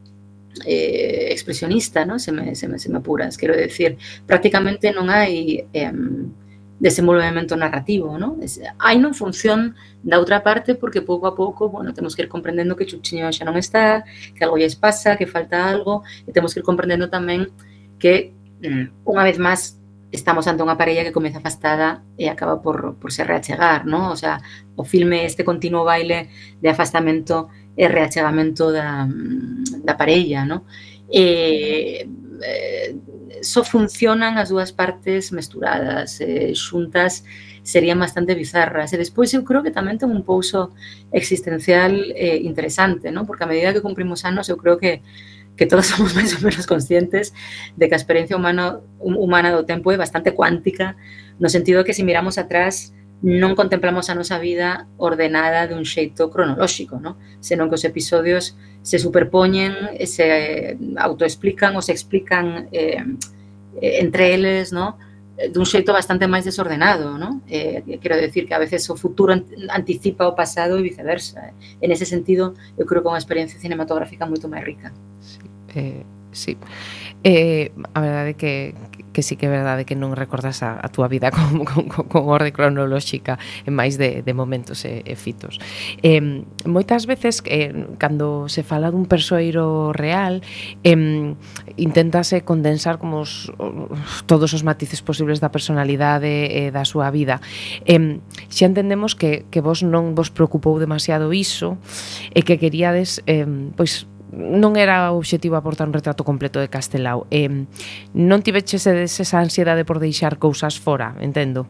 eh, expresionista, ¿no? Se me, se me, se me apuras, quero decir, prácticamente non hai eh, desenvolvemento narrativo, ¿no? Hai non función da outra parte porque pouco a pouco, bueno, temos que ir comprendendo que Chuchiño xa non está, que algo lles pasa, que falta algo, e temos que ir comprendendo tamén que, unha vez máis, estamos ante unha parella que comeza afastada e acaba por, por se reachegar, ¿no? O sea, o filme este continuo baile de afastamento e reachegamento da, da parella, ¿no? E, eh, só funcionan as dúas partes mesturadas, eh, xuntas serían bastante bizarras. E despois eu creo que tamén ten un pouso existencial eh, interesante, ¿no? Porque a medida que cumprimos anos eu creo que, que todos somos máis ou menos conscientes de que a experiencia humana, humana do tempo é bastante cuántica, no sentido que se miramos atrás non contemplamos a nosa vida ordenada de un xeito cronolóxico, ¿no? Senón que os episodios se superpoñen, se autoexplican ou se explican eh, entre eles, ¿no? Dun xeito bastante máis desordenado, ¿no? Eh, quero decir que a veces o futuro anticipa o pasado e viceversa. En ese sentido, eu creo que é unha experiencia cinematográfica moito máis rica. Sí, eh, sí. Eh, a verdade é que, que sí que é verdade que non recordas a, a túa vida con, con, con orde cronolóxica en máis de, de momentos e, e fitos. Eh, moitas veces, eh, cando se fala dun persoeiro real, eh, inténtase condensar como os, todos os matices posibles da personalidade e da súa vida. Eh, xa entendemos que, que vos non vos preocupou demasiado iso e que queríades, eh, pois, non era o obxectivo aportar un retrato completo de Castelao. Eh, non tiveches esa ansiedade por deixar cousas fora, entendo?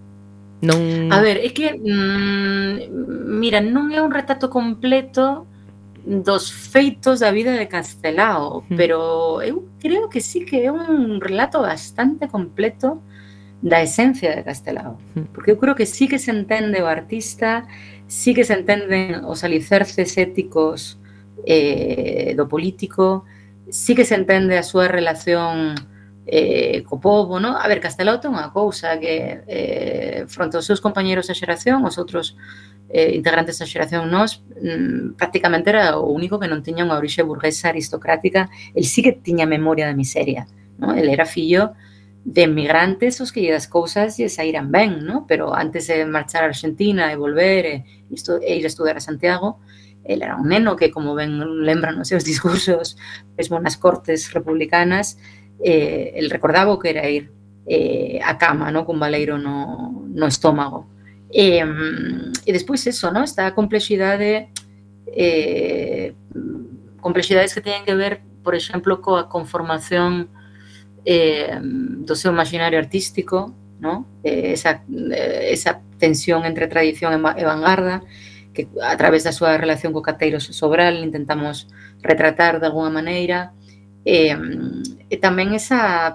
Non... A ver, é que, mmm, mira, non é un retrato completo dos feitos da vida de Castelao, mm. pero eu creo que sí que é un relato bastante completo da esencia de Castelao, mm. porque eu creo que sí que se entende o artista, sí que se entenden os alicerces éticos eh, do político, sí que se entende a súa relación eh, co povo, ¿no? A ver, Castelao ten unha cousa que eh, fronte aos seus compañeros da xeración, os outros eh, integrantes da xeración nós, mm, prácticamente era o único que non tiña unha orixe burguesa aristocrática. El sí que tiña memoria da miseria, ¿no? El era fillo de emigrantes os que as cousas lle saíran ben, ¿no? Pero antes de marchar a Argentina e volver e, e ir a estudar a Santiago, el era un neno que, como ben lembran os seus discursos, mesmo nas cortes republicanas, eh, el recordaba o que era ir eh, a cama, ¿no? Cun baleiro no, no estómago. E, e despois eso, ¿no? Esta complexidade, eh, complexidades que teñen que ver, por exemplo, coa conformación eh, do seu imaginario artístico, ¿no? Eh, esa, eh, esa tensión entre tradición e vanguarda, que a través da súa relación co Cateiro Sobral intentamos retratar de alguna maneira, e, e tamén esa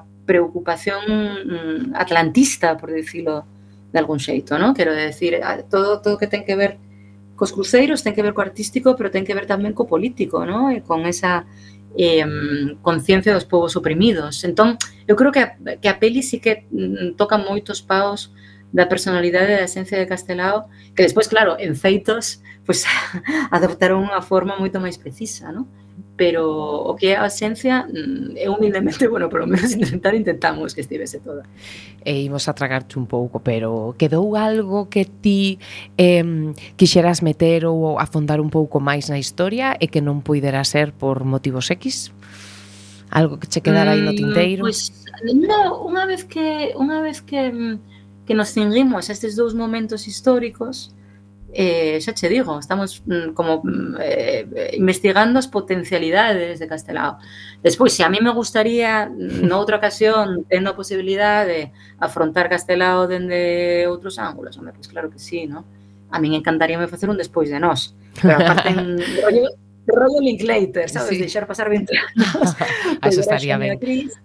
preocupación atlantista, por dicilo de algún xeito, ¿no? Quero decir, todo todo que ten que ver cos cruceiros ten que ver co artístico, pero ten que ver tamén co político, ¿no? E con esa eh, conciencia dos povos oprimidos. Entón, eu creo que a, que a peli sí que toca moitos paos da personalidade e da esencia de Castelao, que despois, claro, en feitos, pues, adoptaron unha forma moito máis precisa, ¿no? Pero o que é a esencia, é humildemente, bueno, por lo menos intentar, intentamos que estivese toda. E imos a tragarte un pouco, pero quedou algo que ti eh, quixeras meter ou afondar un pouco máis na historia e que non puidera ser por motivos X? Algo que che quedara aí no tinteiro? Mm, pois, no, unha vez que unha vez que que nos cinguimos a estes dous momentos históricos, eh, xa che digo, estamos mm, como eh, investigando as potencialidades de Castelao. Despois, se a mí me gustaría, noutra ocasión, tendo a posibilidade de afrontar Castelao dende outros ángulos, home, pois claro que sí, ¿no? A min encantaríame facer un despois de nós, pero aparte en rollo, rollo Linklater, sabes? Sí. Deixar pasar vinte anos. Eso estaría ben. Cris,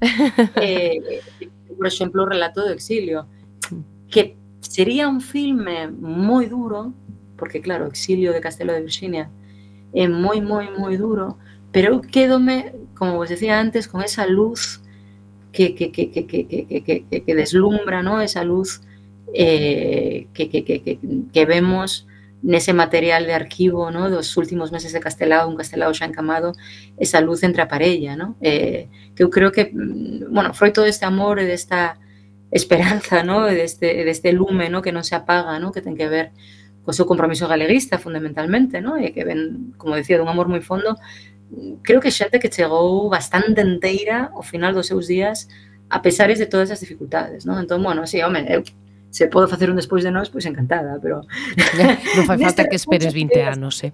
eh, por exemplo, o relato do exilio, que sería un filme moi duro, porque claro, o exilio de Castelo de Virxinia é moi, moi, moi duro, pero eu quédome, como vos decía antes, con esa luz que, que, que, que, que, que, que, que deslumbra, ¿no? Esa luz eh, que, que, que, que, que vemos nese material de arquivo, ¿no? Dos últimos meses de Castelao, un Castelao xa encamado, esa luz entre a parella, ¿no? Eh, que eu creo que, bueno, foi todo este amor e desta esperanza, ¿no? Deste, deste lume, ¿no? Que non se apaga, ¿no? Que ten que ver co seu compromiso galeguista, fundamentalmente, ¿no? E que ven, como decía, dun amor moi fondo. Creo que xente que chegou bastante enteira ao final dos seus días, a pesares de todas as dificultades, ¿no? Entón, bueno, sí, home, eu, se podo facer un despois de nós, pois encantada, pero... Non fai falta que esperes vinte anos, eh?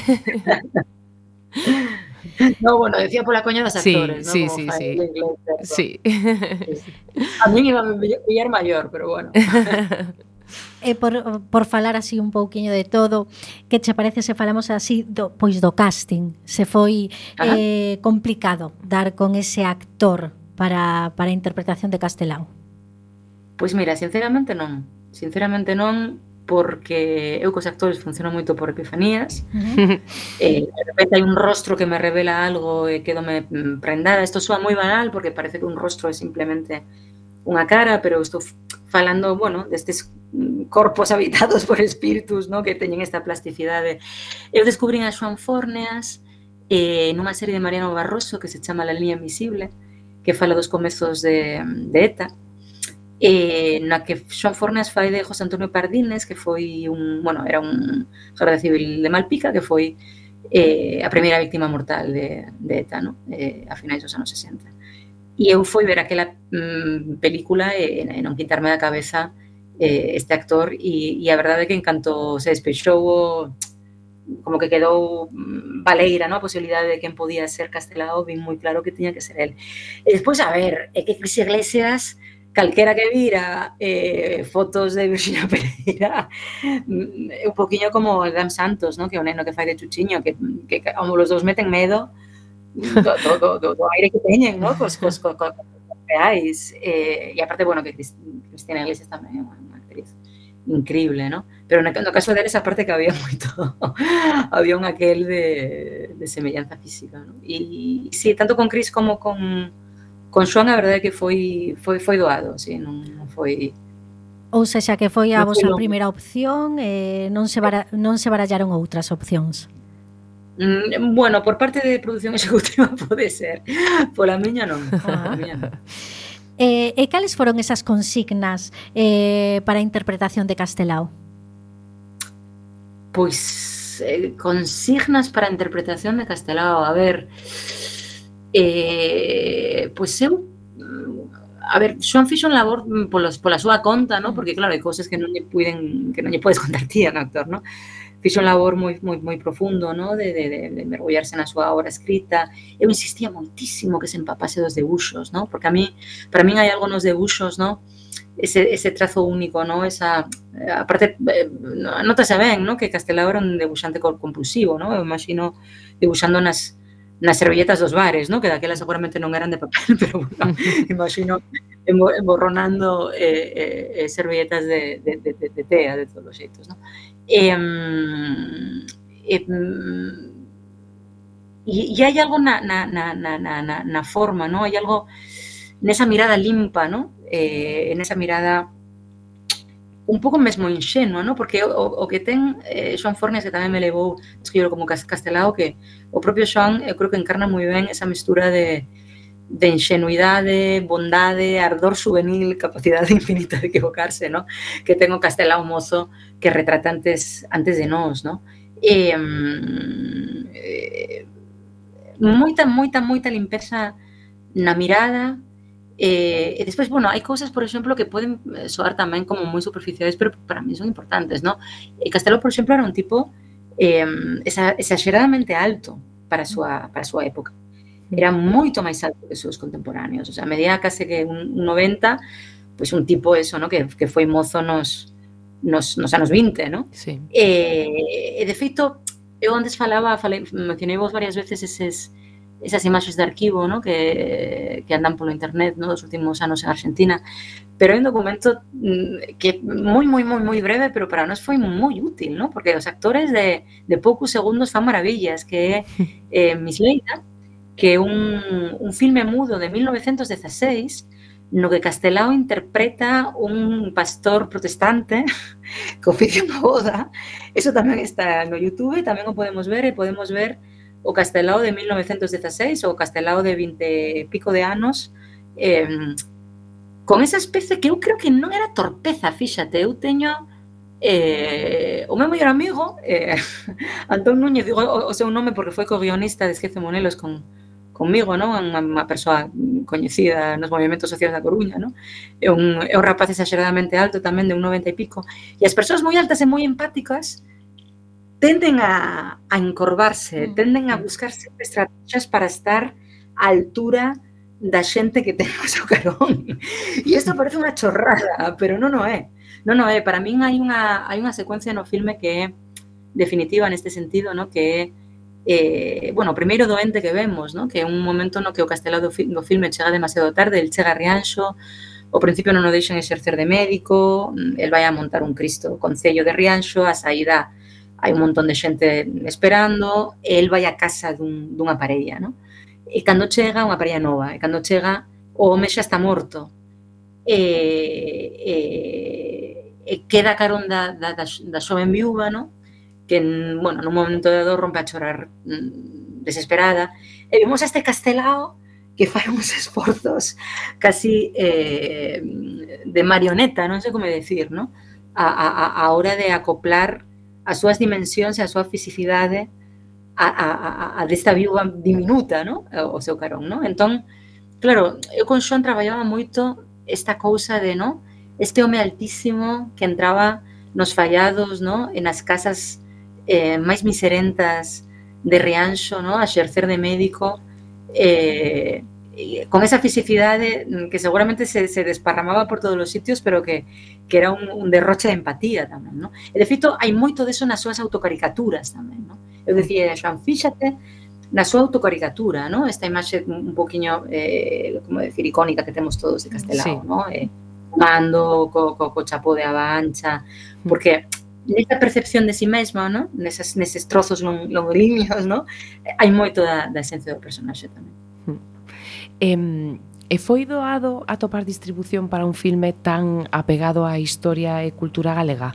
No, bueno, decía pola coña dos actores, sí, ¿no? Sí, Como sí, Inglés, sí. sí. A mí me iba a pillar maior, pero bueno. E por, por falar así un pouquiño de todo, que che parece se falamos así do, pois do casting? Se foi eh, complicado dar con ese actor para, para a interpretación de Castelao? Pois mira, sinceramente non. Sinceramente non, porque eu cos actores funciono moito por epifanías. Uh-huh. eh, de repente hai un rostro que me revela algo e quedome prendada. Isto soa moi banal porque parece que un rostro é simplemente unha cara, pero estou falando, bueno, destes corpos habitados por espíritus, ¿no?, que teñen esta plasticidade. Eu descubrín a Xoan Fórneas eh, nunha serie de Mariano Barroso que se chama La Línea Invisible, que fala dos comezos de, de ETA, eh, na que Xoan Fórneas fai de José Antonio Pardines, que foi un, bueno, era un garda civil de Malpica, que foi eh, a primeira víctima mortal de, de ETA, ¿no?, eh, a finais dos anos sesenta. E eu fui ver aquela mm, película e, e non quitarme da cabeza eh, este actor e, e a verdade é que encanto se despexou, como que quedou baleira, ¿no?, a posibilidade de quen podía ser Castelao, vin moi claro que tiña que ser el. E despois, a ver, é que Cris Iglesias, calquera que vira eh, fotos de Virxinia Pereira, é un poquinho como el Dan Santos, ¿no?, que é o neno que fai de chuchiño, que, que, que como los dos meten medo do, do, do, do aire que teñen, ¿no?, cos, cos, cos, cos reais. Eh, e aparte, bueno, que Cristina Iglesias tamén é unha actriz increíble, ¿no? Pero no, no caso deles, aparte que había moito, había un aquel de, de semellanza física, ¿no? E, e sí, tanto con Cris como con, con Xoan, a verdade é que foi, foi, foi doado, sí, non, non foi... Ou sexa, que foi a vosa primeira opción e eh, non, se bara, non se barallaron outras opcións? Mm, bueno, por parte de produción executiva pode ser, pola miña non. Ah. Pola miña non. Eh, e cales foron esas consignas eh, para a interpretación de Castelao? Pois eh, consignas para a interpretación de Castelao, a ver, eh, pois eu, a ver, Xoan fixo un labor polos, pola súa conta, ¿no? Porque claro, hai cousas que non lle puiden, que non lle podes contar ti a un actor, ¿no? Fixo un labor moi, moi, moi profundo, ¿no?, de, de, de mergullarse na súa obra escrita. Eu insistía moitísimo que se empapase dos debuxos, ¿no?, porque a mí, para min hai algo nos debuxos, ¿no?, ese, ese trazo único, ¿no?, esa, aparte, eh, notase ben, ¿no?, que Castelao era un debuxante compulsivo, ¿no?, eu imagino debuxando nas, nas servilletas dos bares, ¿no?, que daquelas seguramente non eran de papel, pero bueno, imagino emborronando eh, eh, servilletas de, de, de, de tea, de todos os xeitos, ¿no? E, e, e hai algo na, na, na, na, na, na forma, ¿no? Hai algo nesa mirada limpa, ¿no? Eh, nesa mirada un pouco mesmo inxenua, ¿no? Porque o, o que ten eh, Xoan Fórneas, que tamén me levou a escribir como Castelao, que o propio Xoan, eu creo que encarna moi ben esa mistura de de ingenuidade, bondade, ardor juvenil, capacidade infinita de equivocarse, ¿no?, que ten o Castelao mozo que retrata antes, antes de nós, ¿no? E, eh, moita, moita, moita limpeza na mirada, e, e despois, bueno, hai cousas, por exemplo, que poden soar tamén como moi superficiais, pero para mí son importantes, ¿no? E Castelao, por exemplo, era un tipo eh, exageradamente alto para a súa, para a súa época. Era moito máis alto que os seus contemporáneos, o sea, medía case que un noventa, pois un tipo eso, ¿no?, que, que foi mozo nos, nos, nos anos vinte, ¿no? Sí. E, e de feito, eu antes falaba, falei, mencionei vos varias veces eses, esas imaxes de arquivo, ¿no?, que, que andan polo internet, ¿no?, dos últimos anos en Argentina, pero hai un documento que moi, moi, moi, moi breve, pero para nós foi moi útil, ¿no?, porque os actores de, de poucos segundos fan maravillas, que é eh, Miss Leida, que é un, un filme mudo de mil novecentos dieciséis no que Castelao interpreta un pastor protestante que oficia unha boda. Eso tamén está no YouTube, tamén o podemos ver, e podemos ver o Castelao de mil novecentos dieciséis ou o Castelao de vinte e pico de anos, eh, con esa especie que eu creo que non era torpeza, fíxate, eu teño eh, o meu mellor amigo, eh, Antón Núñez, digo o, o seu nome porque foi co-guionista de Esquece Monelos con conmigo, ¿no?, unha, unha persoa coñecida nos movimentos sociais da Coruña, ¿no? É un, é un rapaz exageradamente alto tamén, de un noventa e pico, e as persoas moi altas e moi empáticas tenden a, a encorvarse, tenden a buscar sempre estrategias para estar á altura da xente que ten o seu carón. E isto parece unha chorrada, pero non o é. Non o é. Para min hai unha, hai unha secuencia no filme que é definitiva neste sentido, no? Que é eh, bueno, o primeiro doente que vemos, no? Que é un momento no que o castelao do, fi do filme chega demasiado tarde, el chega a Rianxo, ao principio non o deixan exercer de médico, el vai a montar un Cristo concello de Rianxo, a saída hai un montón de xente esperando, e el vai a casa dun, dunha parella, no? E cando chega, unha parella nova, e cando chega, o home xa está morto. E, e, e queda carón da, da, da, da xoven viúva, no? Que, bueno, nun momento dado rompe a chorar desesperada, e vemos a este castelao que fai uns esforzos casi eh, de marioneta, non sei como decir, no? A, a, a hora de acoplar as súas dimensións e a súa fisicidade a, a, a, a desta viúva diminuta, no? O seu carón, no? Entón, claro, eu con Xoan traballaba moito esta cousa de, no? Este home altísimo que entraba nos fallados, no? En as casas eh, máis miserentas de Rianxo, no? A exercer de médico, eh, con esa fisicidade que seguramente se, se desparramaba por todos os sitios, pero que, que era un, un derroche de empatía tamén, no? E de feito, hai moito deso nas súas autocaricaturas tamén, no? Eu dicía, Xoan, fíxate na súa autocaricatura, no? Esta imaxe un poquinho, eh, como decir, icónica que temos todos de Castelao, sí. No? Eh, mando co, co, co chapó de aba ancha, porque nesta percepción de si mesma, no? Nesas, neses trozos longolíneos, no? Hai moito da, da esencia do personaxe tamén. E, e foi doado atopar distribución para un filme tan apegado á historia e cultura galega?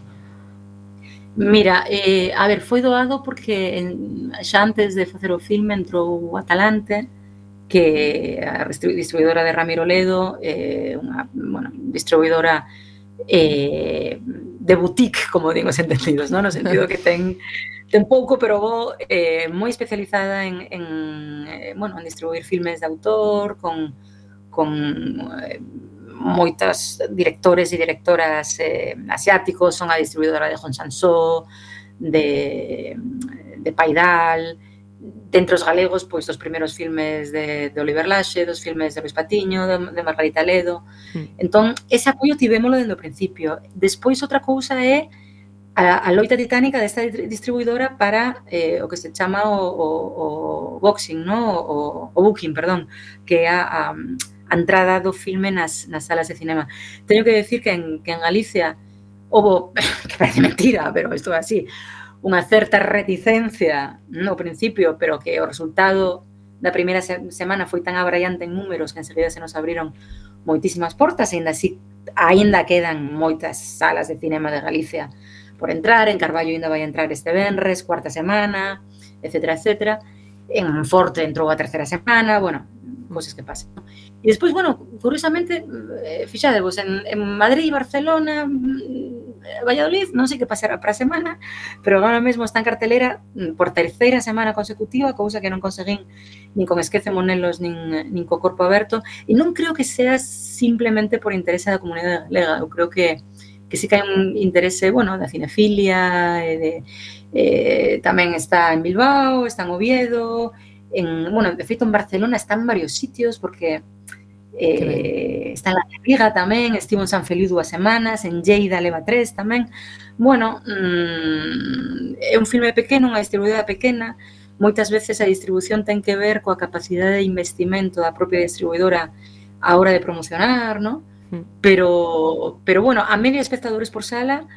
Mira, eh, a ver, foi doado porque en, xa antes de facer o filme entrou Atalante, que é a distribuidora de Ramiro Ledo, eh, unha, bueno, distribuidora eh, de boutique, como digo, os entendidos, ¿no? No sentido que ten ten pouco, pero bo, eh, moi especializada en, en, eh, bueno, en distribuir filmes de autor, con, con eh, moitas directores e directoras eh, asiáticos, son a distribuidora de Hong Sang-soo, de, de Paidal, dentro os galegos, pois, os primeiros filmes de, de Oliver Laxe, dos filmes de Luis Patiño, de, de Margarita Ledo. Mm. Entón, ese apoio tivémolo dende o principio. Despois, outra cousa é a, a loita titánica desta distribuidora para eh, o que se chama o, o, o boxing, no? o, o booking, perdón, que é a, a, a entrada do filme nas, nas salas de cinema. Teño que decir que en, que en Galicia houve, que parece mentira, pero isto é así, unha certa reticencia no principio, pero que o resultado da primeira se semana foi tan abraiante en números que enseguida se nos abriron moitísimas portas, e ainda así, ainda quedan moitas salas de cinema de Galicia por entrar. En Carballo ainda vai entrar este venres, cuarta semana, etcétera, etcétera. En Monforte entrou a terceira semana, bueno, cosas que pasan, ¿no? E despois, bueno, curiosamente, eh, fixadevos, en, en Madrid, Barcelona, Valladolid, non sei que pasará para a semana, pero agora mesmo está en cartelera por terceira semana consecutiva, cousa que non conseguín nin con Esquece Monelos, nin, nin co Corpo Aberto, e non creo que sea simplemente por interese da comunidade galega. Eu creo que que sí que hai un interese, bueno, da cinefilia, e de, eh, tamén está en Bilbao, está en Oviedo, en, bueno, de feito en Barcelona está en varios sitios, porque eh, está en La Garriga tamén, estivo en San Feliu dúas semanas, en Lleida leva tres tamén. Bueno, mmm, é un filme pequeno, unha distribuidora pequena, moitas veces a distribución ten que ver coa capacidade de investimento da propia distribuidora a hora de promocionar, ¿no? Pero, pero bueno, a media espectadores por sala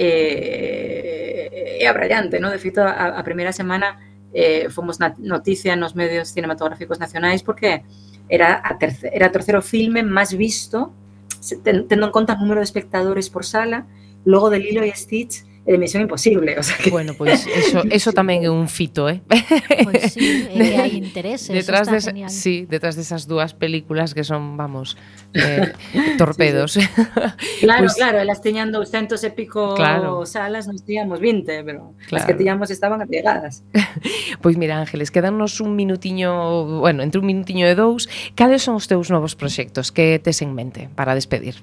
eh, é abrallante, ¿no? De feito, a, a primeira semana eh, fomos na noticia nos medios cinematográficos nacionais porque era a terce, era o terceiro filme máis visto, ten, tendo en conta o número de espectadores por sala, logo de Lilo e Stitch e de Misión Imposible, o sea que... Bueno, pois pues eso, eso tamén é un fito, eh? Pois pues sí, eh, hai interés, detrás eso está de, genial. Sí, detrás desas dúas películas que son, vamos, eh, torpedos. Sí, sí. Claro, pues, claro, elas teñan doscientos e pico claro. salas, nos tiñamos vinte, pero claro. As que tiñamos estaban apegadas. Pois mira, Ángeles, quedanos un minutiño, bueno, entre un minutiño e dous, cales son os teus novos proxectos que tes en mente para despedir?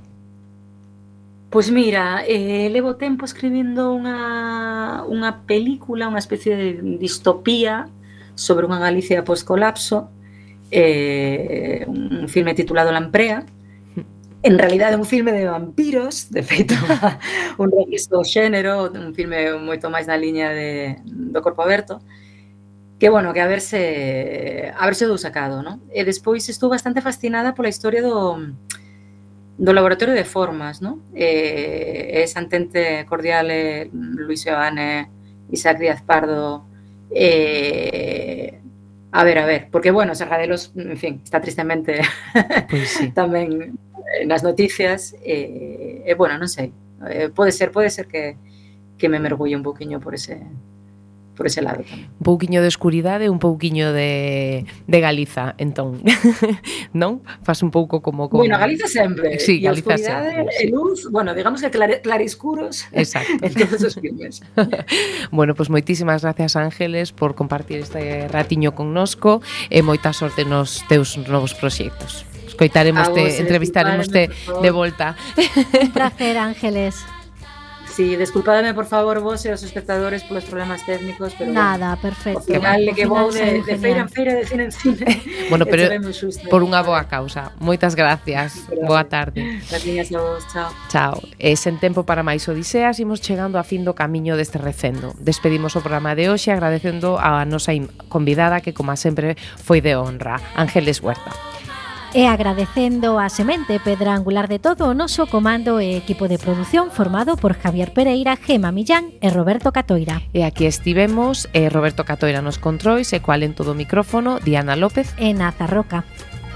Pois mira, eh, levo tempo escribindo unha, unha película, unha especie de distopía sobre unha Galicia post-colapso, eh, un filme titulado Lamprea. En realidade é un filme de vampiros, de feito, un registro xénero, un filme moito máis na liña de, do corpo aberto, que, bueno, que a verse a verse dou sacado, non? E despois estou bastante fascinada pola historia do do laboratorio de formas, non? E esa entente cordial é Luis Seoane, Isaac Díaz Pardo, e a ver, a ver, porque, bueno, Sargadelos, en fin, está tristemente Pois sí. tamén nas noticias, e, e bueno, non sei, eh, pode ser, pode ser que, que me mergulle un pouquiño por ese por ese lado tamén. Un pouquiño de escuridade, un pouquiño de, de Galiza, entón, non? Fas un pouco como... como... Bueno, Galiza sempre, sí, e Galiza oscuridade sempre, e sí. luz, bueno, digamos que clare, clariscuros Exacto. en todos os filmes. Bueno, pois pues moitísimas gracias, Ángeles, por compartir este ratiño connosco e moita sorte nos teus novos proxectos. Escoitaremos te, entrevistaremos te de volta. Un placer, Ángeles. Sí, desculpadme, por favor, vos e os espectadores polos problemas técnicos, pero Nada, bueno, perfecto. ao final Ao que final vou de, saiu de feira en genial. feira, de cine en cine. Bueno, pero xusto, por unha boa causa. Moitas gracias. Boa tarde. Gracias a vos, chao. Chao. E sen tempo para máis odiseas, imos chegando a fin do camiño deste recendo. Despedimos o programa de hoxe agradecendo a nosa convidada que, como sempre, foi de honra, Ángeles Huerta. E agradecendo a semente pedra angular de todo o noso comando e equipo de produción formado por Javier Pereira, Gema Millán e Roberto Catoira. E aquí estivemos eh, Roberto Catoira nos controis e cual en todo o micrófono Diana López e Nazarroca.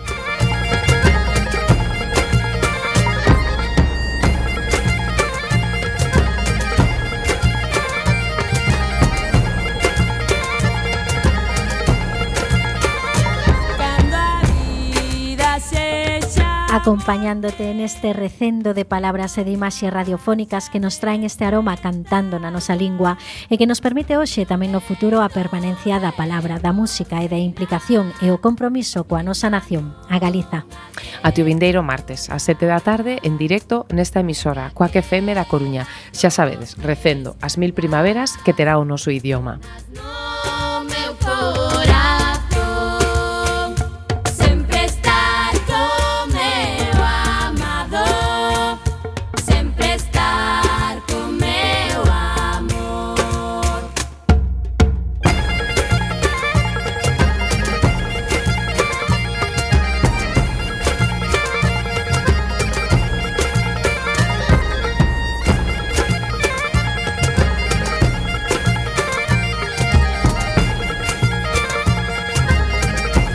Acompañándote en este recendo de palabras e de imaxes radiofónicas que nos traen este aroma cantando na nosa lingua e que nos permite hoxe tamén no futuro a permanencia da palabra, da música e da implicación e o compromiso coa nosa nación, a Galiza. Ate o vindeiro martes, ás sete da tarde, en directo nesta emisora, Coac F M da Coruña. Xa sabedes, recendo as mil primaveras que terá o noso idioma. No.